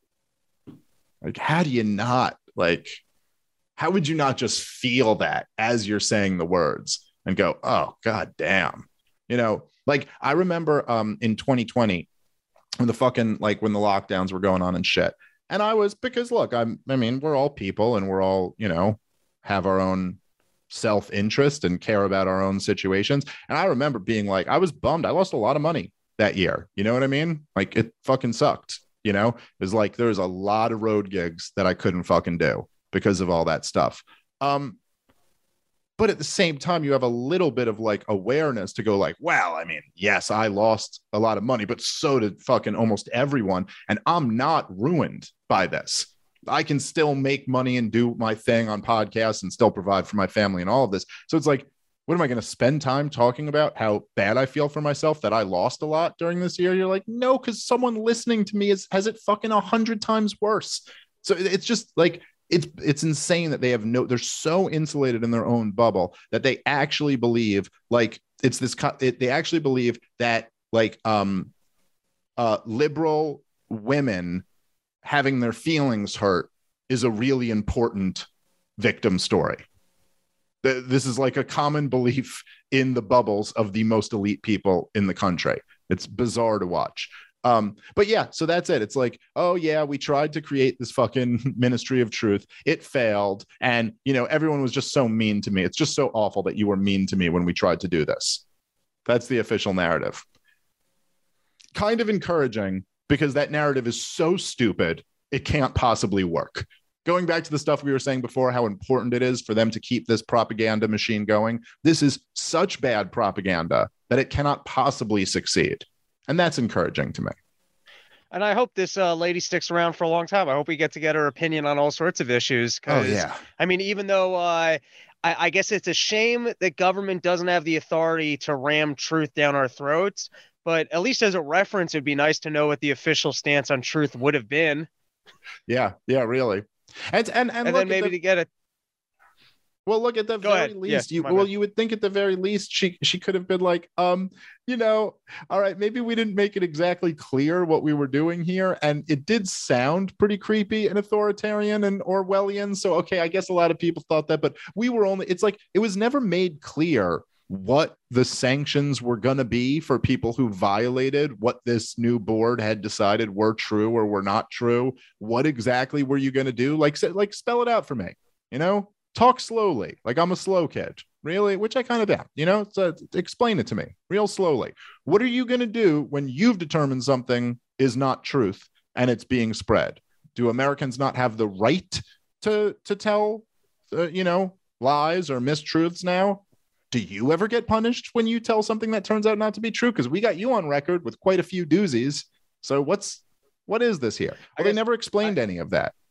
Like, how do you not, like, how would you not just feel that as you're saying the words and go, oh, God damn. You know, like, I remember um, in twenty twenty when the fucking, like, when the lockdowns were going on and shit. And I was, because look, I'm, I mean, we're all people and we're all, you know, have our own self-interest and care about our own situations. And I remember being like, I was bummed. I lost a lot of money that year. You know what I mean? Like, it fucking sucked. You know, it was like, there was a lot of road gigs that I couldn't fucking do because of all that stuff. Um, but at the same time, you have a little bit of, like, awareness to go, like, well, I mean, yes, I lost a lot of money, but so did fucking almost everyone. And I'm not ruined by this. I can still make money and do my thing on podcasts and still provide for my family and all of this. So it's like, what am I going to spend time talking about how bad I feel for myself that I lost a lot during this year? You're like, no, because someone listening to me is, has it fucking a hundred times worse. So it's just like, it's, it's insane that they have no, they're so insulated in their own bubble that they actually believe, like, it's this, it, they actually believe that, like, um, uh, liberal women having their feelings hurt is a really important victim story. This is like a common belief in the bubbles of the most elite people in the country. It's bizarre to watch. Um, but yeah, so that's it. It's like, oh yeah, we tried to create this fucking ministry of truth. It failed. And, you know, everyone was just so mean to me. It's just so awful that you were mean to me when we tried to do this. That's the official narrative. Kind of encouraging, because that narrative is so stupid, it can't possibly work. Going back to the stuff we were saying before, how important it is for them to keep this propaganda machine going. This is such bad propaganda that it cannot possibly succeed. And that's encouraging to me. And I hope this uh, lady sticks around for a long time. I hope we get to get her opinion on all sorts of issues. Oh, yeah. I mean, even though uh, I, I guess it's a shame that government doesn't have the authority to ram truth down our throats, but at least as a reference, it'd be nice to know what the official stance on truth would have been. Yeah, yeah, really. And and and, And look then at maybe the- to get it. Well, look, at the Go very ahead. least, Yeah, you my well, bad. you would think at the very least she she could have been like, um, you know, all right, maybe we didn't make it exactly clear what we were doing here, and it did sound pretty creepy and authoritarian and Orwellian. So, okay, I guess a lot of people thought that, but we were only. It's like it was never made clear what the sanctions were going to be for people who violated what this new board had decided were true or were not true. What exactly were you going to do? Like, like spell it out for me. You know. Talk slowly, like I'm a slow kid, really, which I kind of am, you know, so explain it to me real slowly. What are you going to do when you've determined something is not truth and it's being spread? Do Americans not have the right to, to tell, uh, you know, lies or mistruths now? Do you ever get punished when you tell something that turns out not to be true? Because we got you on record with quite a few doozies. So what's, what is this here? Well, they never explained I, any of that.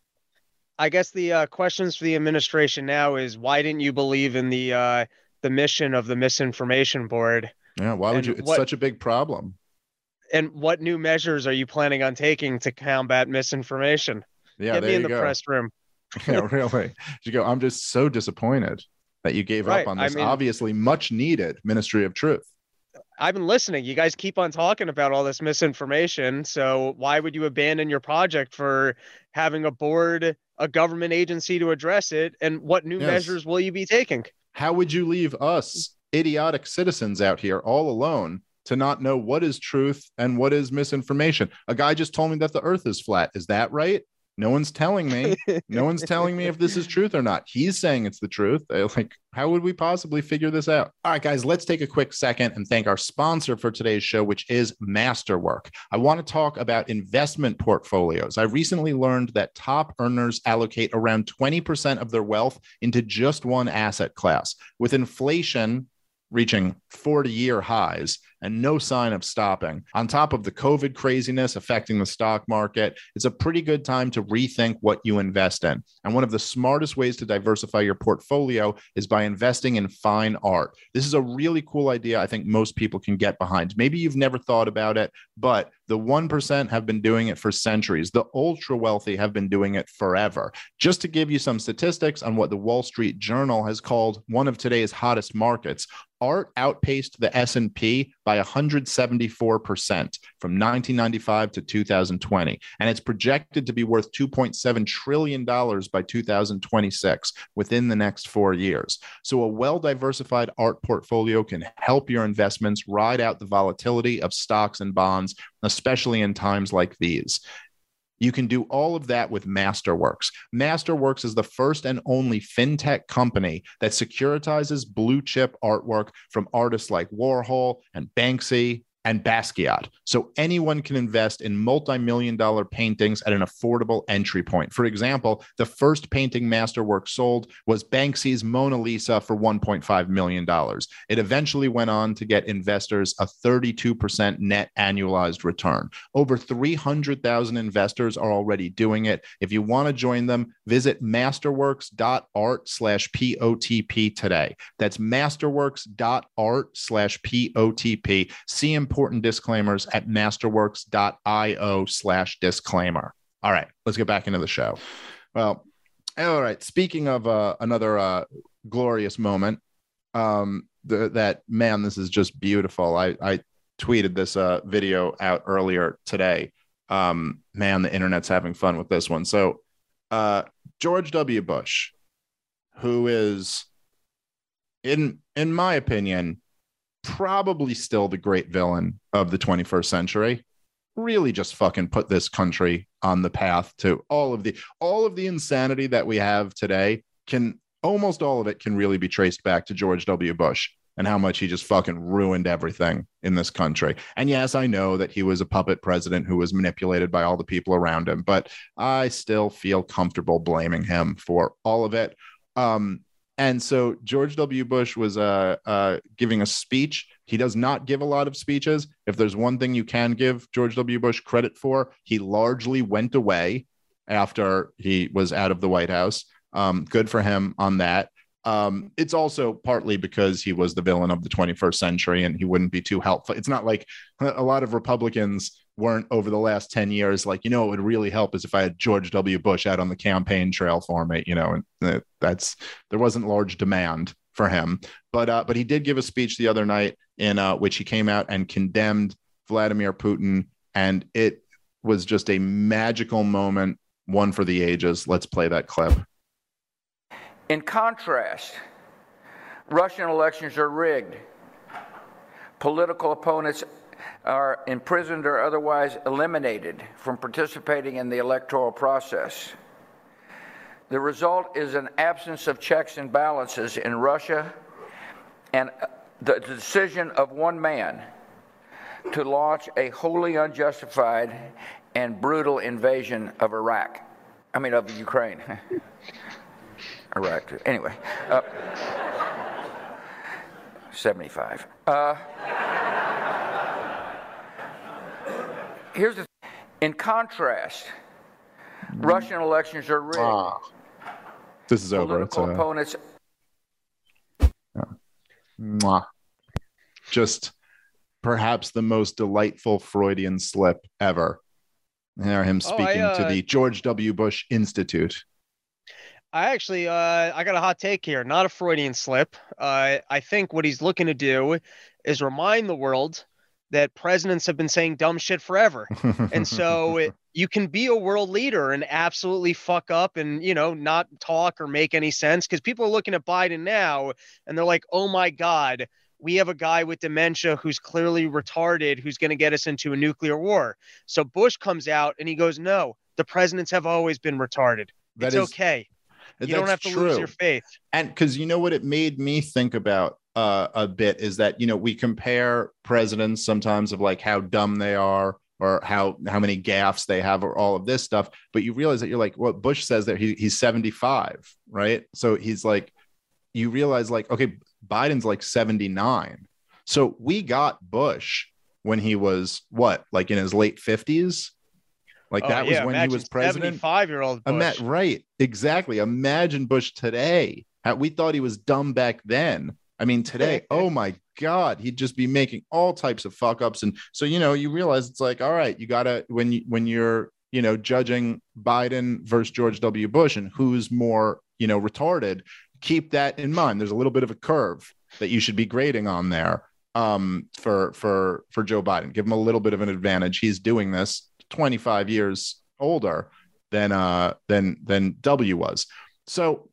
I guess the uh, questions for the administration now is why didn't you believe in the uh, the mission of the misinformation board? Yeah, why would and you? It's what, such a big problem. And what new measures are you planning on taking to combat misinformation? Yeah, Get there me in you the go. press room. Yeah, really. You go. I'm just so disappointed that you gave right. up on this I mean, obviously much needed Ministry of Truth. I've been listening. You guys keep on talking about all this misinformation. So why would you abandon your project for having a board, a government agency to address it? And what new yes. measures will you be taking? How would you leave us idiotic citizens out here all alone to not know what is truth and what is misinformation? A guy just told me that the earth is flat. Is that right? No one's telling me. No one's telling me if this is truth or not. He's saying it's the truth. Like, how would we possibly figure this out? All right, guys, let's take a quick second and thank our sponsor for today's show, which is Masterwork. I want to talk about investment portfolios. I recently learned that top earners allocate around twenty percent of their wealth into just one asset class. With inflation reaching forty-year highs and no sign of stopping, on top of the COVID craziness affecting the stock market, it's a pretty good time to rethink what you invest in. And one of the smartest ways to diversify your portfolio is by investing in fine art. This is a really cool idea I think most people can get behind. Maybe you've never thought about it, but the one percent have been doing it for centuries. The ultra wealthy have been doing it forever. Just to give you some statistics on what the Wall Street Journal has called one of today's hottest markets, art outpaced the S and P by one hundred seventy-four percent from nineteen ninety-five to two thousand twenty. And it's projected to be worth two point seven trillion dollars by two thousand twenty-six, within the next four years. So a well-diversified art portfolio can help your investments ride out the volatility of stocks and bonds, especially in times like these. You can do all of that with Masterworks. Masterworks is the first and only fintech company that securitizes blue chip artwork from artists like Warhol and Banksy and Basquiat. So anyone can invest in multi-million dollar paintings at an affordable entry point. For example, the first painting Masterworks sold was Banksy's Mona Lisa for one point five million dollars. It eventually went on to get investors a thirty-two percent net annualized return. Over three hundred thousand investors are already doing it. If you want to join them, visit masterworks.art slash POTP today. That's masterworks.art slash POTP. See important disclaimers at masterworks.io slash disclaimer. All right, let's get back into the show. Well, all right. Speaking of uh, another uh, glorious moment, um, the, that, man, this is just beautiful. I, I tweeted this uh, video out earlier today. Um, man, the internet's having fun with this one. So uh, George W. Bush, who is, in in my opinion, probably still the great villain of the twenty-first century, really just fucking put this country on the path to all of the all of the insanity that we have today. Can almost all of it can really be traced back to George W. Bush and how much he just fucking ruined everything in this country. And yes, I know that he was a puppet president who was manipulated by all the people around him, but I still feel comfortable blaming him for all of it. Um, And so George W. Bush was uh, uh, giving a speech. He does not give a lot of speeches. If there's one thing you can give George W. Bush credit for, he largely went away after he was out of the White House. Um, good for him on that. Um, it's also partly because he was the villain of the twenty-first century and he wouldn't be too helpful. It's not like a lot of Republicans weren't over the last ten years like, you know, it would really help is if I had George W. Bush out on the campaign trail for me, you know, and that's, there wasn't large demand for him. But uh, but he did give a speech the other night in uh, which he came out and condemned Vladimir Putin. And it was just a magical moment, one for the ages. Let's play that clip. In contrast, Russian elections are rigged. Political opponents are imprisoned or otherwise eliminated from participating in the electoral process. The result is an absence of checks and balances in Russia and the decision of one man to launch a wholly unjustified and brutal invasion of Iraq. I mean, of Ukraine. Iraq. Anyway, uh, seventy-five. Uh, here's the th- in contrast, Russian elections are rigged. Ah, this is over. It's, uh, opponents. Yeah. Mwah. Just perhaps the most delightful Freudian slip ever. Hear him speaking oh, I, uh, to the George W. Bush Institute. I actually, uh, I got a hot take here. Not a Freudian slip. Uh, I think what he's looking to do is remind the world that presidents have been saying dumb shit forever. And so it, you can be a world leader and absolutely fuck up and, you know, not talk or make any sense. Because people are looking at Biden now and they're like, oh, my God, we have a guy with dementia who's clearly retarded, who's going to get us into a nuclear war. So Bush comes out and he goes, no, the presidents have always been retarded. That it's is- okay. You That's don't have to true. lose your faith. And because you know what it made me think about uh, a bit is that, you know, we compare presidents sometimes of like how dumb they are or how how many gaffes they have or all of this stuff. But you realize that you're like, what Bush says that he, he's seventy-five, right? So he's like, you realize like, OK, Biden's like seventy-nine. So we got Bush when he was what, like in his late fifties. Like that oh, yeah. was when Imagine he was president. seventy-five-year-old Bush. Ima- right. Exactly. Imagine Bush today. We thought he was dumb back then. I mean, today, oh my God, he'd just be making all types of fuck ups. And so, you know, you realize it's like, all right, you gotta when you when you're, you know, judging Biden versus George W. Bush and who's more, you know, retarded, keep that in mind. There's a little bit of a curve that you should be grading on there um, for for for Joe Biden. Give him a little bit of an advantage. He's doing this twenty-five years older than uh than than W was. So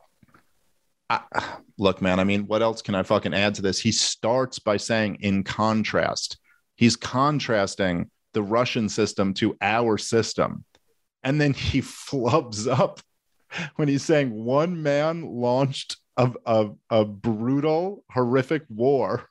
I, look, man, I mean, what else can I fucking add to this? He starts by saying in contrast. He's contrasting the Russian system to our system. And then he flubs up when he's saying one man launched a, a, a brutal, horrific war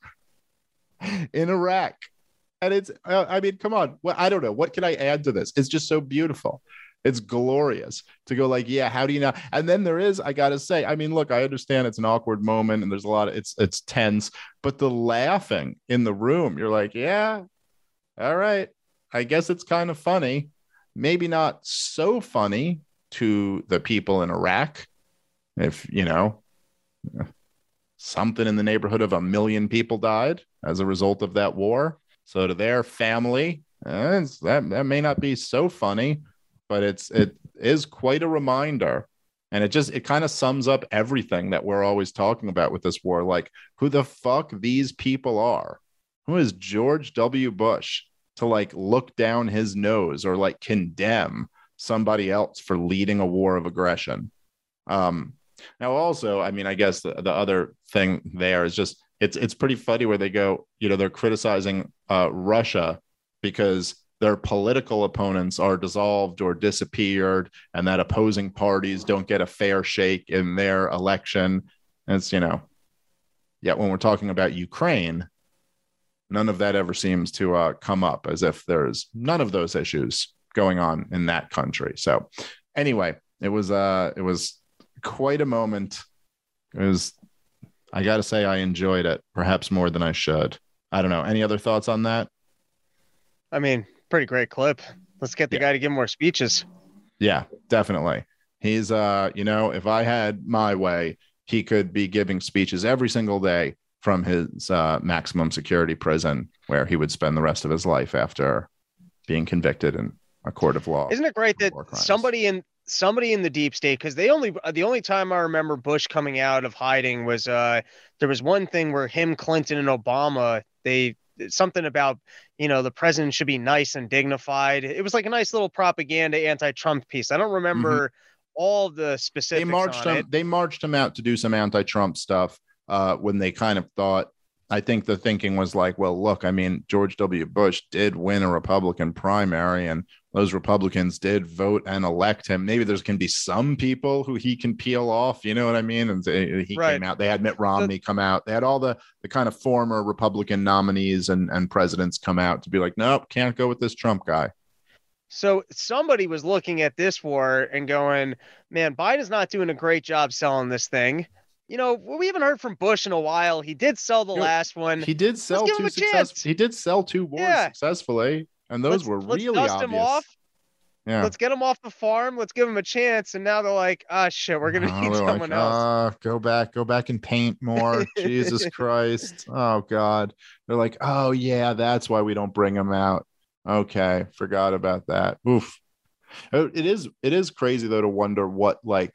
in Iraq. And it's, uh, I mean, come on. Well, I don't know. What can I add to this? It's just so beautiful. It's glorious to go like, yeah, how do you know? And then there is, I got to say, I mean, look, I understand it's an awkward moment and there's a lot of, it's, it's tense, but the laughing in the room, you're like, yeah, all right. I guess it's kind of funny. Maybe not so funny to the people in Iraq. If, you know, something in the neighborhood of a million people died as a result of that war. So to their family, eh, that, that may not be so funny, but it's it is quite a reminder. And it just it kind of sums up everything that we're always talking about with this war, like who the fuck these people are. Who is George W. Bush to like look down his nose or like condemn somebody else for leading a war of aggression? Um, now, also, I mean, I guess the, the other thing there is just It's it's pretty funny where they go, you know, they're criticizing uh, Russia because their political opponents are dissolved or disappeared and that opposing parties don't get a fair shake in their election. And it's, you know, yet when we're talking about Ukraine, none of that ever seems to uh, come up, as if there's none of those issues going on in that country. So anyway, it was uh, it was quite a moment. It was. I got to say, I enjoyed it, perhaps more than I should. I don't know. Any other thoughts on that? I mean, pretty great clip. Let's get the yeah. guy to give more speeches. Yeah, definitely. He's, uh, you know, if I had my way, he could be giving speeches every single day from his uh, maximum security prison, where he would spend the rest of his life after being convicted in a court of law. Isn't it great that somebody in somebody in the deep state, because they only the only time I remember Bush coming out of hiding was uh there was one thing where him, Clinton, and Obama, they something about, you know, the president should be nice and dignified. It was like a nice little propaganda anti-Trump piece. I don't remember mm-hmm. all the specifics. They marched on him. it. They marched him out to do some anti-Trump stuff uh, when they kind of thought. I think the thinking was like, well, look, I mean, George W. Bush did win a Republican primary, and those Republicans did vote and elect him. Maybe there's can be some people who he can peel off, you know what I mean? And he right. came out. They had Mitt Romney come out. They had all the the kind of former Republican nominees and, and presidents come out to be like, nope, can't go with this Trump guy. So somebody was looking at this war and going, man, Biden's not doing a great job selling this thing. You know, we haven't heard from Bush in a while. He did sell the you know, last one. He did sell two success. He did sell two wars yeah. successfully, and those let's, were let's really dust obvious. Him off. Yeah. Let's get him off the farm. Let's give him a chance. And now they're like, ah, oh, shit, we're gonna oh, need someone like, else. Uh, go back, go back and paint more. Jesus Christ. Oh God. They're like, oh yeah, that's why we don't bring him out. Okay, forgot about that. Oof. It is. It is crazy though to wonder what like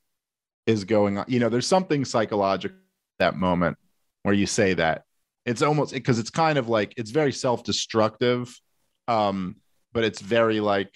is going on. You know, there's something psychological that moment where you say that. It's almost because it's kind of like it's very self-destructive, um, but it's very like,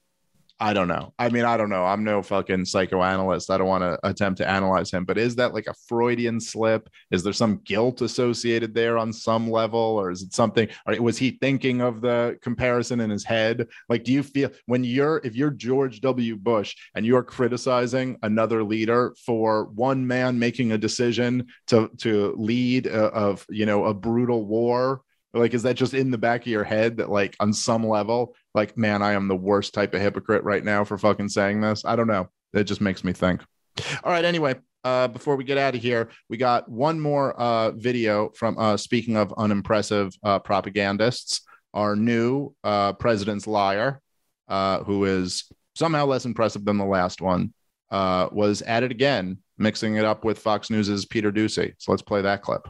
I don't know. I mean, I don't know. I'm no fucking psychoanalyst. I don't want to attempt to analyze him, but is that like a Freudian slip? Is there some guilt associated there on some level, or is it something, or was he thinking of the comparison in his head? Like, do you feel when you're, if you're George W. Bush and you're criticizing another leader for one man making a decision to, to lead a, of, you know, a brutal war, like, is that just in the back of your head that like on some level, like, man, I am the worst type of hypocrite right now for fucking saying this? I don't know. It just makes me think. All right. Anyway, uh, before we get out of here, we got one more uh, video from, uh, speaking of unimpressive uh, propagandists, our new uh, president's liar, uh, who is somehow less impressive than the last one, uh, was at it again, mixing it up with Fox News's Peter Doocy. So let's play that clip.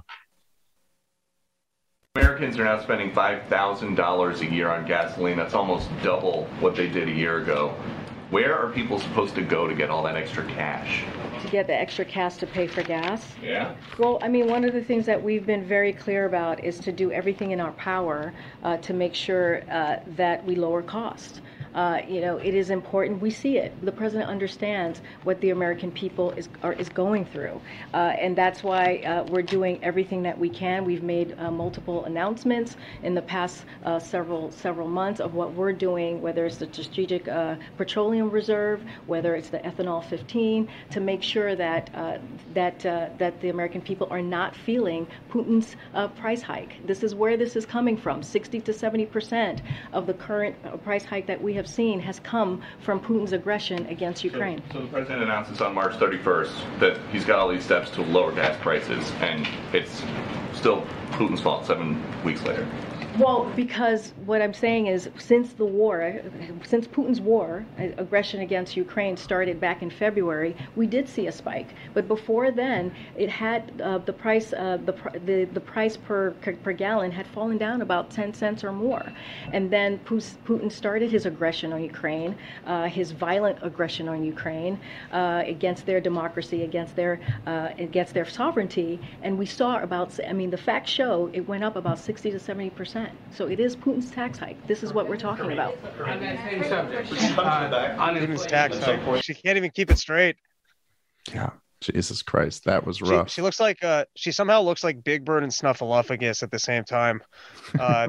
Americans are now spending five thousand dollars a year on gasoline. That's almost double what they did a year ago. Where are people supposed to go to get all that extra cash? To get the extra cash to pay for gas? Yeah. Well, I mean, one of the things that we've been very clear about is to do everything in our power uh, to make sure uh, that we lower costs. Uh, you know, it is important. We see it. The president understands what the American people is are, is going through, uh, and that's why uh, we're doing everything that we can. We've made uh, multiple announcements in the past uh, several several months of what we're doing, whether it's the Strategic uh, Petroleum Reserve, whether it's the Ethanol fifteen, to make sure that uh, that uh, that the American people are not feeling Putin's uh, price hike. This is where this is coming from. sixty to seventy percent of the current uh, price hike that we have seen has come from Putin's aggression against Ukraine. So, so the president announces on March thirty-first that he's got all these steps to lower gas prices, and it's still Putin's fault seven weeks later. Well, because what I'm saying is, since the war, since Putin's war, aggression against Ukraine started back in February, we did see a spike. But before then, it had uh, the price, uh, the, the the price per per gallon had fallen down about ten cents or more. And then Putin started his aggression on Ukraine, uh, his violent aggression on Ukraine uh, against their democracy, against their uh, against their sovereignty. And we saw about, I mean, the facts show it went up about sixty to seventy percent. So it is Putin's tax hike. This is what we're talking about. On that same subject, uh, Putin's tax hike. She can't even keep it straight. Yeah, Jesus Christ, that was She, rough. she looks like uh, she somehow looks like Big Bird and Snuffleupagus at the same time. Uh,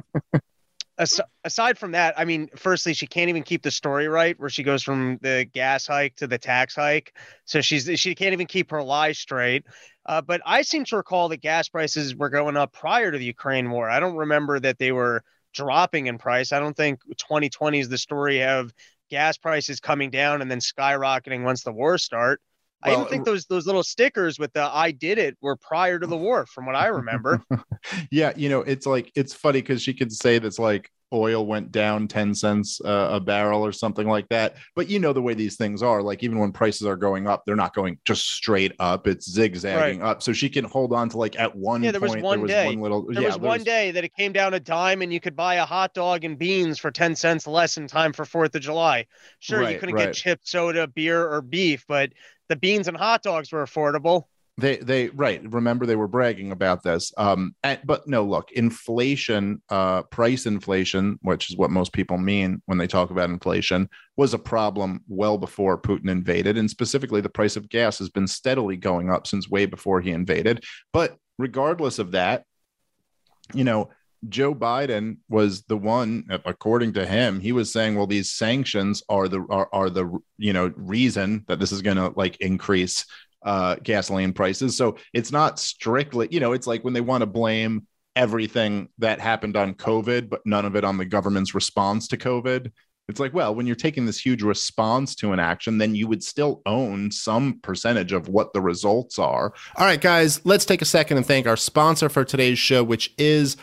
as, aside from that, I mean, firstly, she can't even keep the story right, where she goes from the gas hike to the tax hike. So she's she can't even keep her lies straight. Uh, but I seem to recall that gas prices were going up prior to the Ukraine war. I don't remember that they were dropping in price. I don't think twenty twenty is the story of gas prices coming down and then skyrocketing once the war start. Well, I even think those those little stickers with the "I did it" were prior to the war, from what I remember. Yeah, you know, it's like it's funny because she could say that's like oil went down ten cents uh, a barrel or something like that. But you know the way these things are, like even when prices are going up, they're not going just straight up. It's zigzagging Right. up. So she can hold on to like at one Yeah, there was point, one there was day. one little, There yeah, was one day that it came down a dime and you could buy a hot dog and beans for ten cents less in time for fourth of July. Sure, you Right, couldn't right. get chips, soda, beer, or beef, but the beans and hot dogs were affordable. They, they, right. Remember, they were bragging about this. Um, and, but no, look, inflation, uh, price inflation, which is what most people mean when they talk about inflation, was a problem well before Putin invaded. And specifically, the price of gas has been steadily going up since way before he invaded. But regardless of that, you know, Joe Biden was the one, according to him, he was saying, well, these sanctions are the, are, are the, you know, reason that this is going to like increase uh, gasoline prices. So it's not strictly, you know, it's like when they want to blame everything that happened on COVID, but none of it on the government's response to COVID. It's like, well, when you're taking this huge response to an action, then you would still own some percentage of what the results are. All right, guys, let's take a second and thank our sponsor for today's show, which is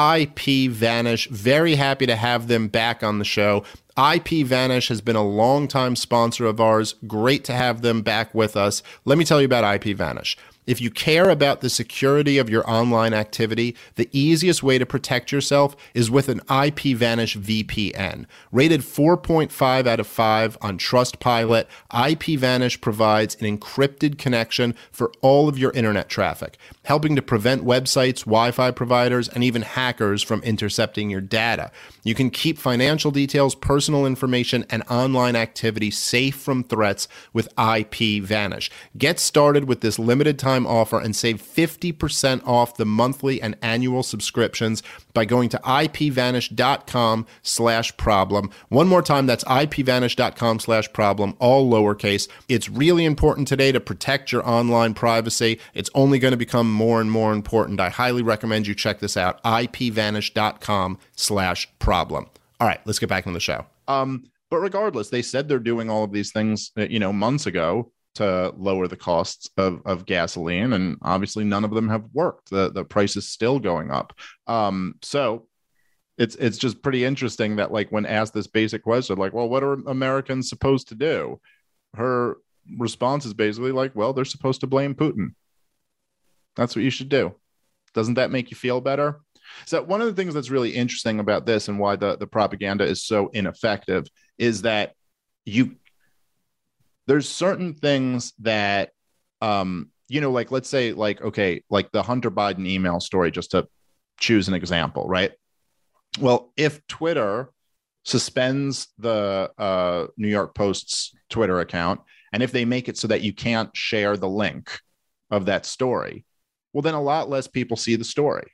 IPVanish. Very happy to have them back on the show. IPVanish has been a longtime sponsor of ours. Great to have them back with us. Let me tell you about IPVanish. If you care about the security of your online activity, the easiest way to protect yourself is with an IPVanish V P N. Rated four point five out of five on Trustpilot, IPVanish provides an encrypted connection for all of your internet traffic, helping to prevent websites, Wi-Fi providers, and even hackers from intercepting your data. You can keep financial details, personal information, and online activity safe from threats with IPVanish. Get started with this limited time offer and save fifty percent off the monthly and annual subscriptions by going to ipvanish.com slash problem. One more time, that's ipvanish.com slash problem, all lowercase. It's really important today to protect your online privacy. It's only going to become more and more important. I highly recommend you check this out, ipvanish.com slash problem. All right, let's get back on the show. Um, but regardless, they said they're doing all of these things, you know, months ago to lower the costs of, of gasoline. And obviously none of them have worked. The, the price is still going up. Um, so it's, it's just pretty interesting that like when asked this basic question, like, well, what are Americans supposed to do? Her response is basically like, well, they're supposed to blame Putin. That's what you should do. Doesn't that make you feel better? So one of the things that's really interesting about this and why the, the propaganda is so ineffective is that you, there's certain things that, um, you know, like, let's say like, okay, like the Hunter Biden email story, just to choose an example, right? Well, if Twitter suspends the uh, New York Post's Twitter account, and if they make it so that you can't share the link of that story, well, then a lot less people see the story.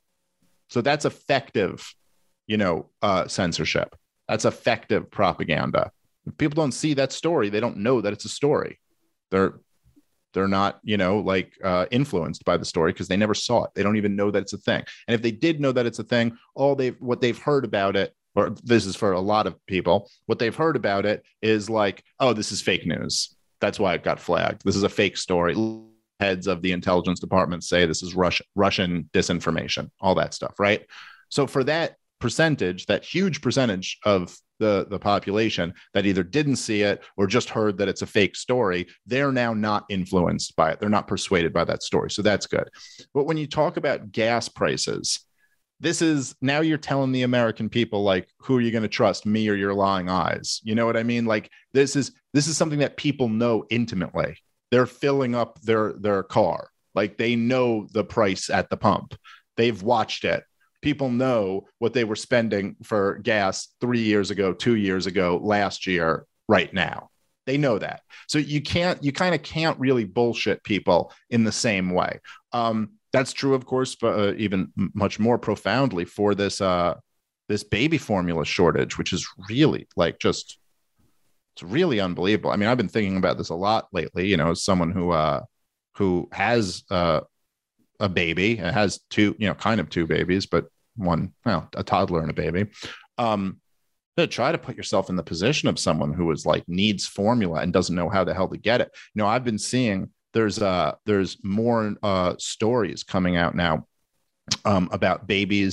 So that's effective, you know, uh, censorship. That's effective propaganda. If people don't see that story, they don't know that it's a story. They're they're not, you know, like uh, influenced by the story because they never saw it. They don't even know that it's a thing. And if they did know that it's a thing, all they've what they've heard about it, or this is for a lot of people, what they've heard about it is like, oh, this is fake news. That's why it got flagged. This is a fake story. Heads of the intelligence department say this is Russian Russian disinformation, all that stuff, right? So for that percentage, that huge percentage of the, the population that either didn't see it or just heard that it's a fake story, they're now not influenced by it. They're not persuaded by that story. So that's good. But when you talk about gas prices, this is now you're telling the American people, like, who are you going to trust, me or your lying eyes? You know what I mean? Like this is this is something that people know intimately. They're filling up their their car. Like they know the price at the pump. They've watched it. People know what they were spending for gas three years ago, two years ago, last year, right now. They know that. So you can't, you kind of can't really bullshit people in the same way. Um, that's true, of course, but uh, even much more profoundly for this uh, this baby formula shortage, which is really like just, it's really unbelievable. I mean, I've been thinking about this a lot lately, you know, as someone who uh, who has uh, a baby and has two, you know, kind of two babies, but one, well, a toddler and a baby. Um, to try to put yourself in the position of someone who is like needs formula and doesn't know how the hell to get it. You know, I've been seeing there's uh there's more uh stories coming out now um, about babies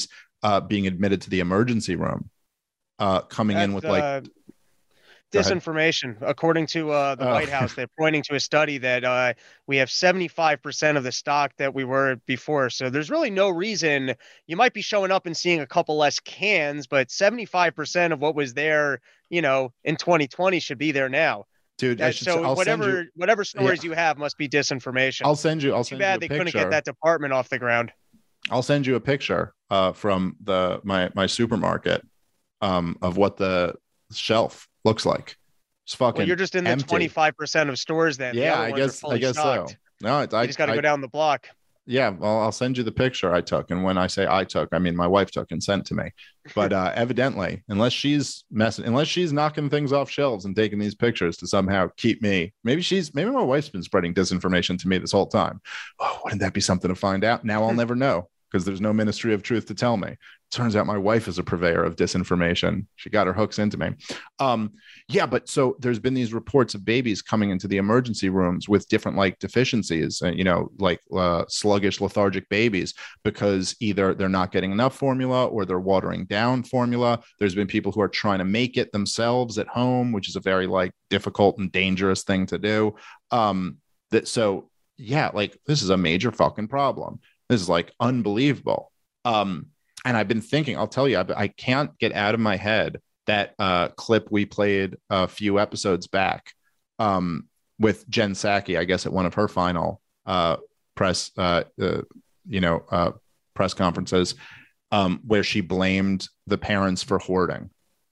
uh, being admitted to the emergency room, uh, coming in with like. Uh, disinformation. According to uh, the Oh. White House, they're pointing to a study that uh, we have seventy-five percent of the stock that we were before. So there's really no reason. You might be showing up and seeing a couple less cans, but seventy-five percent of what was there, you know, in twenty twenty should be there now. Dude, I That, should, so I'll whatever send you, whatever stories Yeah. you have must be disinformation. I'll send you. I'll Too send bad you a they picture. couldn't get that department off the ground. I'll send you a picture uh, from the my my supermarket um, of what the shelf looks like. It's fucking. Well, you're just in the empty. twenty-five percent of stores then. The Yeah, other I ones are guess. fully I guess stocked. so. No, it's, I You just got to I- go down the block. Yeah, well, I'll send you the picture I took, and when I say I took, I mean my wife took and sent to me. But uh, evidently, unless she's messing, unless she's knocking things off shelves and taking these pictures to somehow keep me, maybe she's, maybe my wife's been spreading disinformation to me this whole time. Oh, wouldn't that be something to find out? Now I'll never know because there's no Ministry of Truth to tell me. Turns out my wife is a purveyor of disinformation. She got her hooks into me. Um, yeah, but so there's been these reports of babies coming into the emergency rooms with different like deficiencies, uh, you know, like uh, sluggish, lethargic babies, because either they're not getting enough formula or they're watering down formula. There's been people who are trying to make it themselves at home, which is a very like difficult and dangerous thing to do. Um, that so yeah, like this is a major fucking problem. This is like unbelievable. Um, and I've been thinking, I'll tell you, I, I can't get out of my head that uh, clip we played a few episodes back um, with Jen Psaki, I guess at one of her final uh, press, uh, uh, you know, uh, press conferences, um, where she blamed the parents for hoarding.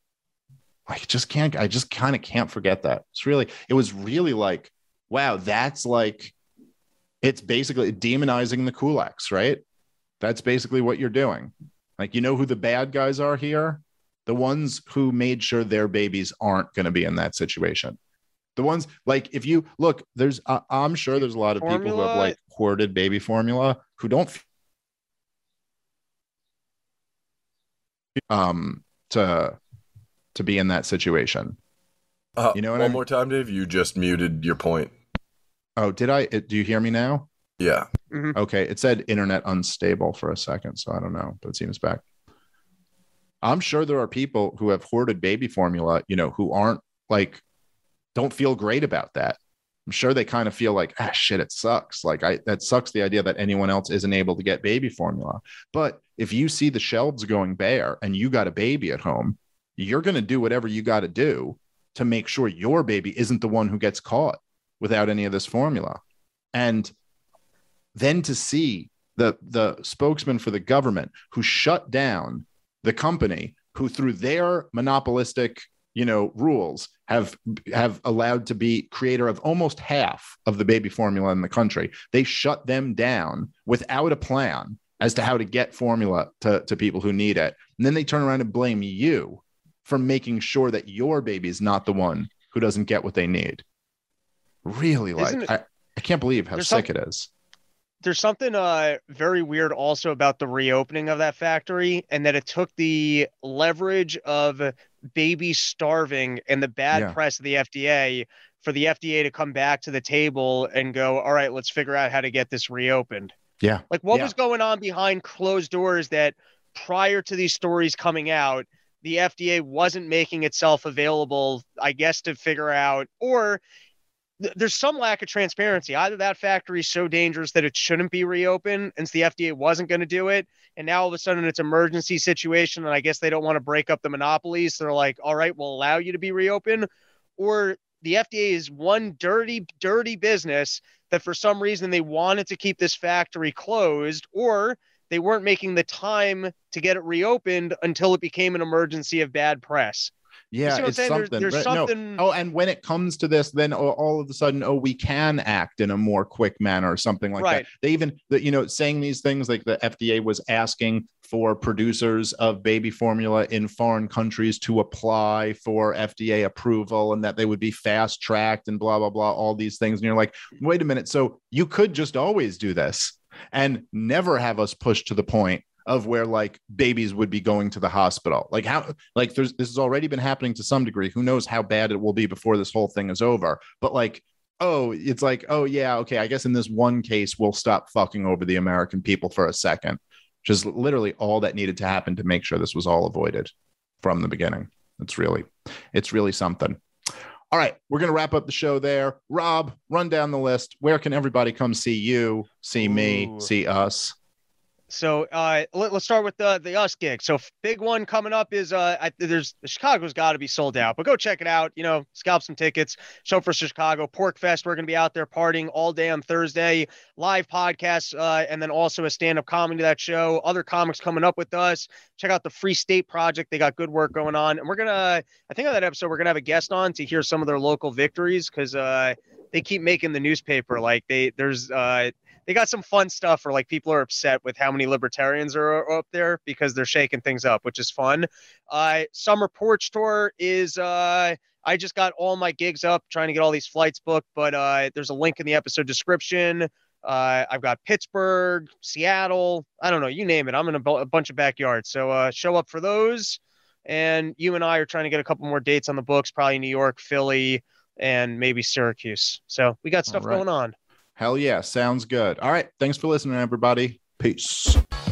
I just can't, I just kind of can't forget that. It's really, it was really like, wow, that's like, it's basically demonizing the kulaks, right? That's basically what you're doing. Like, you know who the bad guys are here? The ones who made sure their babies aren't going to be in that situation. The ones like, if you look, there's, uh, I'm sure there's a lot of people who have like hoarded baby formula who don't um to to be in that situation. Uh, you know what one I mean? more time, Dave. You just muted your point. Oh, did I? Do you hear me now? Yeah. Mm-hmm. Okay. It said internet unstable for a second, so I don't know, but it seems back. I'm sure there are people who have hoarded baby formula, you know, who aren't like, don't feel great about that. I'm sure they kind of feel like, ah, shit, it sucks. Like, I, that sucks the idea that anyone else isn't able to get baby formula. But if you see the shelves going bare and you got a baby at home, you're going to do whatever you got to do to make sure your baby isn't the one who gets caught without any of this formula. And then to see the, the spokesman for the government who shut down the company who, through their monopolistic, you know, rules have have allowed to be creator of almost half of the baby formula in the country. They shut them down without a plan as to how to get formula to, to people who need it. And then they turn around and blame you for making sure that your baby is not the one who doesn't get what they need. Really, like, Isn't it- I, I can't believe how There's sick some- it is. There's something uh very weird also about the reopening of that factory, and that it took the leverage of babies starving and the bad Yeah. press of the F D A for the F D A to come back to the table and go, all right, let's figure out how to get this reopened. Yeah. Like, what Yeah. was going on behind closed doors that prior to these stories coming out, the F D A wasn't making itself available, I guess, to figure out, or th- there's some lack of transparency. Either that factory is so dangerous that it shouldn't be reopened, and the F D A wasn't going to do it, and now all of a sudden it's an emergency situation, and I guess they don't want to break up the monopolies, so they're like, all right, we'll allow you to be reopened. Or the F D A is one dirty, dirty business that for some reason they wanted to keep this factory closed, or they weren't making the time to get it reopened until it became an emergency of bad press. You Yeah, see what I'm it's saying? There's- something. there's right? No. something- Oh, and when it comes to this, then oh, all of a sudden, oh, we can act in a more quick manner or something like Right. that. They even, the, you know, saying these things like the F D A was asking for producers of baby formula in foreign countries to apply for F D A approval and that they would be fast tracked and blah, blah, blah, all these things. And you're like, wait a minute. So you could just always do this and never have us push to the point of where like babies would be going to the hospital. Like how, like there's, this has already been happening to some degree. Who knows how bad it will be before this whole thing is over. But like, oh, it's like, oh yeah, okay, I guess in this one case, we'll stop fucking over the American people for a second. which is literally all that needed to happen to make sure this was all avoided from the beginning. It's really, it's really something. All right, we're going to wrap up the show there. Rob, run down the list. Where can everybody come see you, see me, Ooh. see us? So uh, let, us start with the the Us gig. So big one coming up is uh, I, there's Chicago's got to be sold out, but go check it out. You know, scalp some tickets. Show for Chicago Pork Fest. We're gonna be out there partying all day on Thursday. Live podcasts, uh, and then also a stand up comedy to that show. Other comics coming up with us. Check out the Free State Project. They got good work going on, and we're gonna. I think on that episode we're gonna have a guest on to hear some of their local victories because uh, they keep making the newspaper. Like they there's. Uh, They got some fun stuff where like people are upset with how many libertarians are, are up there because they're shaking things up, which is fun. Uh, Summer Porch Tour is uh, I just got all my gigs up trying to get all these flights booked, but uh, there's a link in the episode description. Uh, I've got Pittsburgh, Seattle. I don't know, you name it. I'm in a, b- a bunch of backyards. So uh, show up for those. And you and I are trying to get a couple more dates on the books, probably New York, Philly, and maybe Syracuse. So we got stuff All right. going on. Hell yeah. Sounds good. All right. Thanks for listening, everybody. Peace.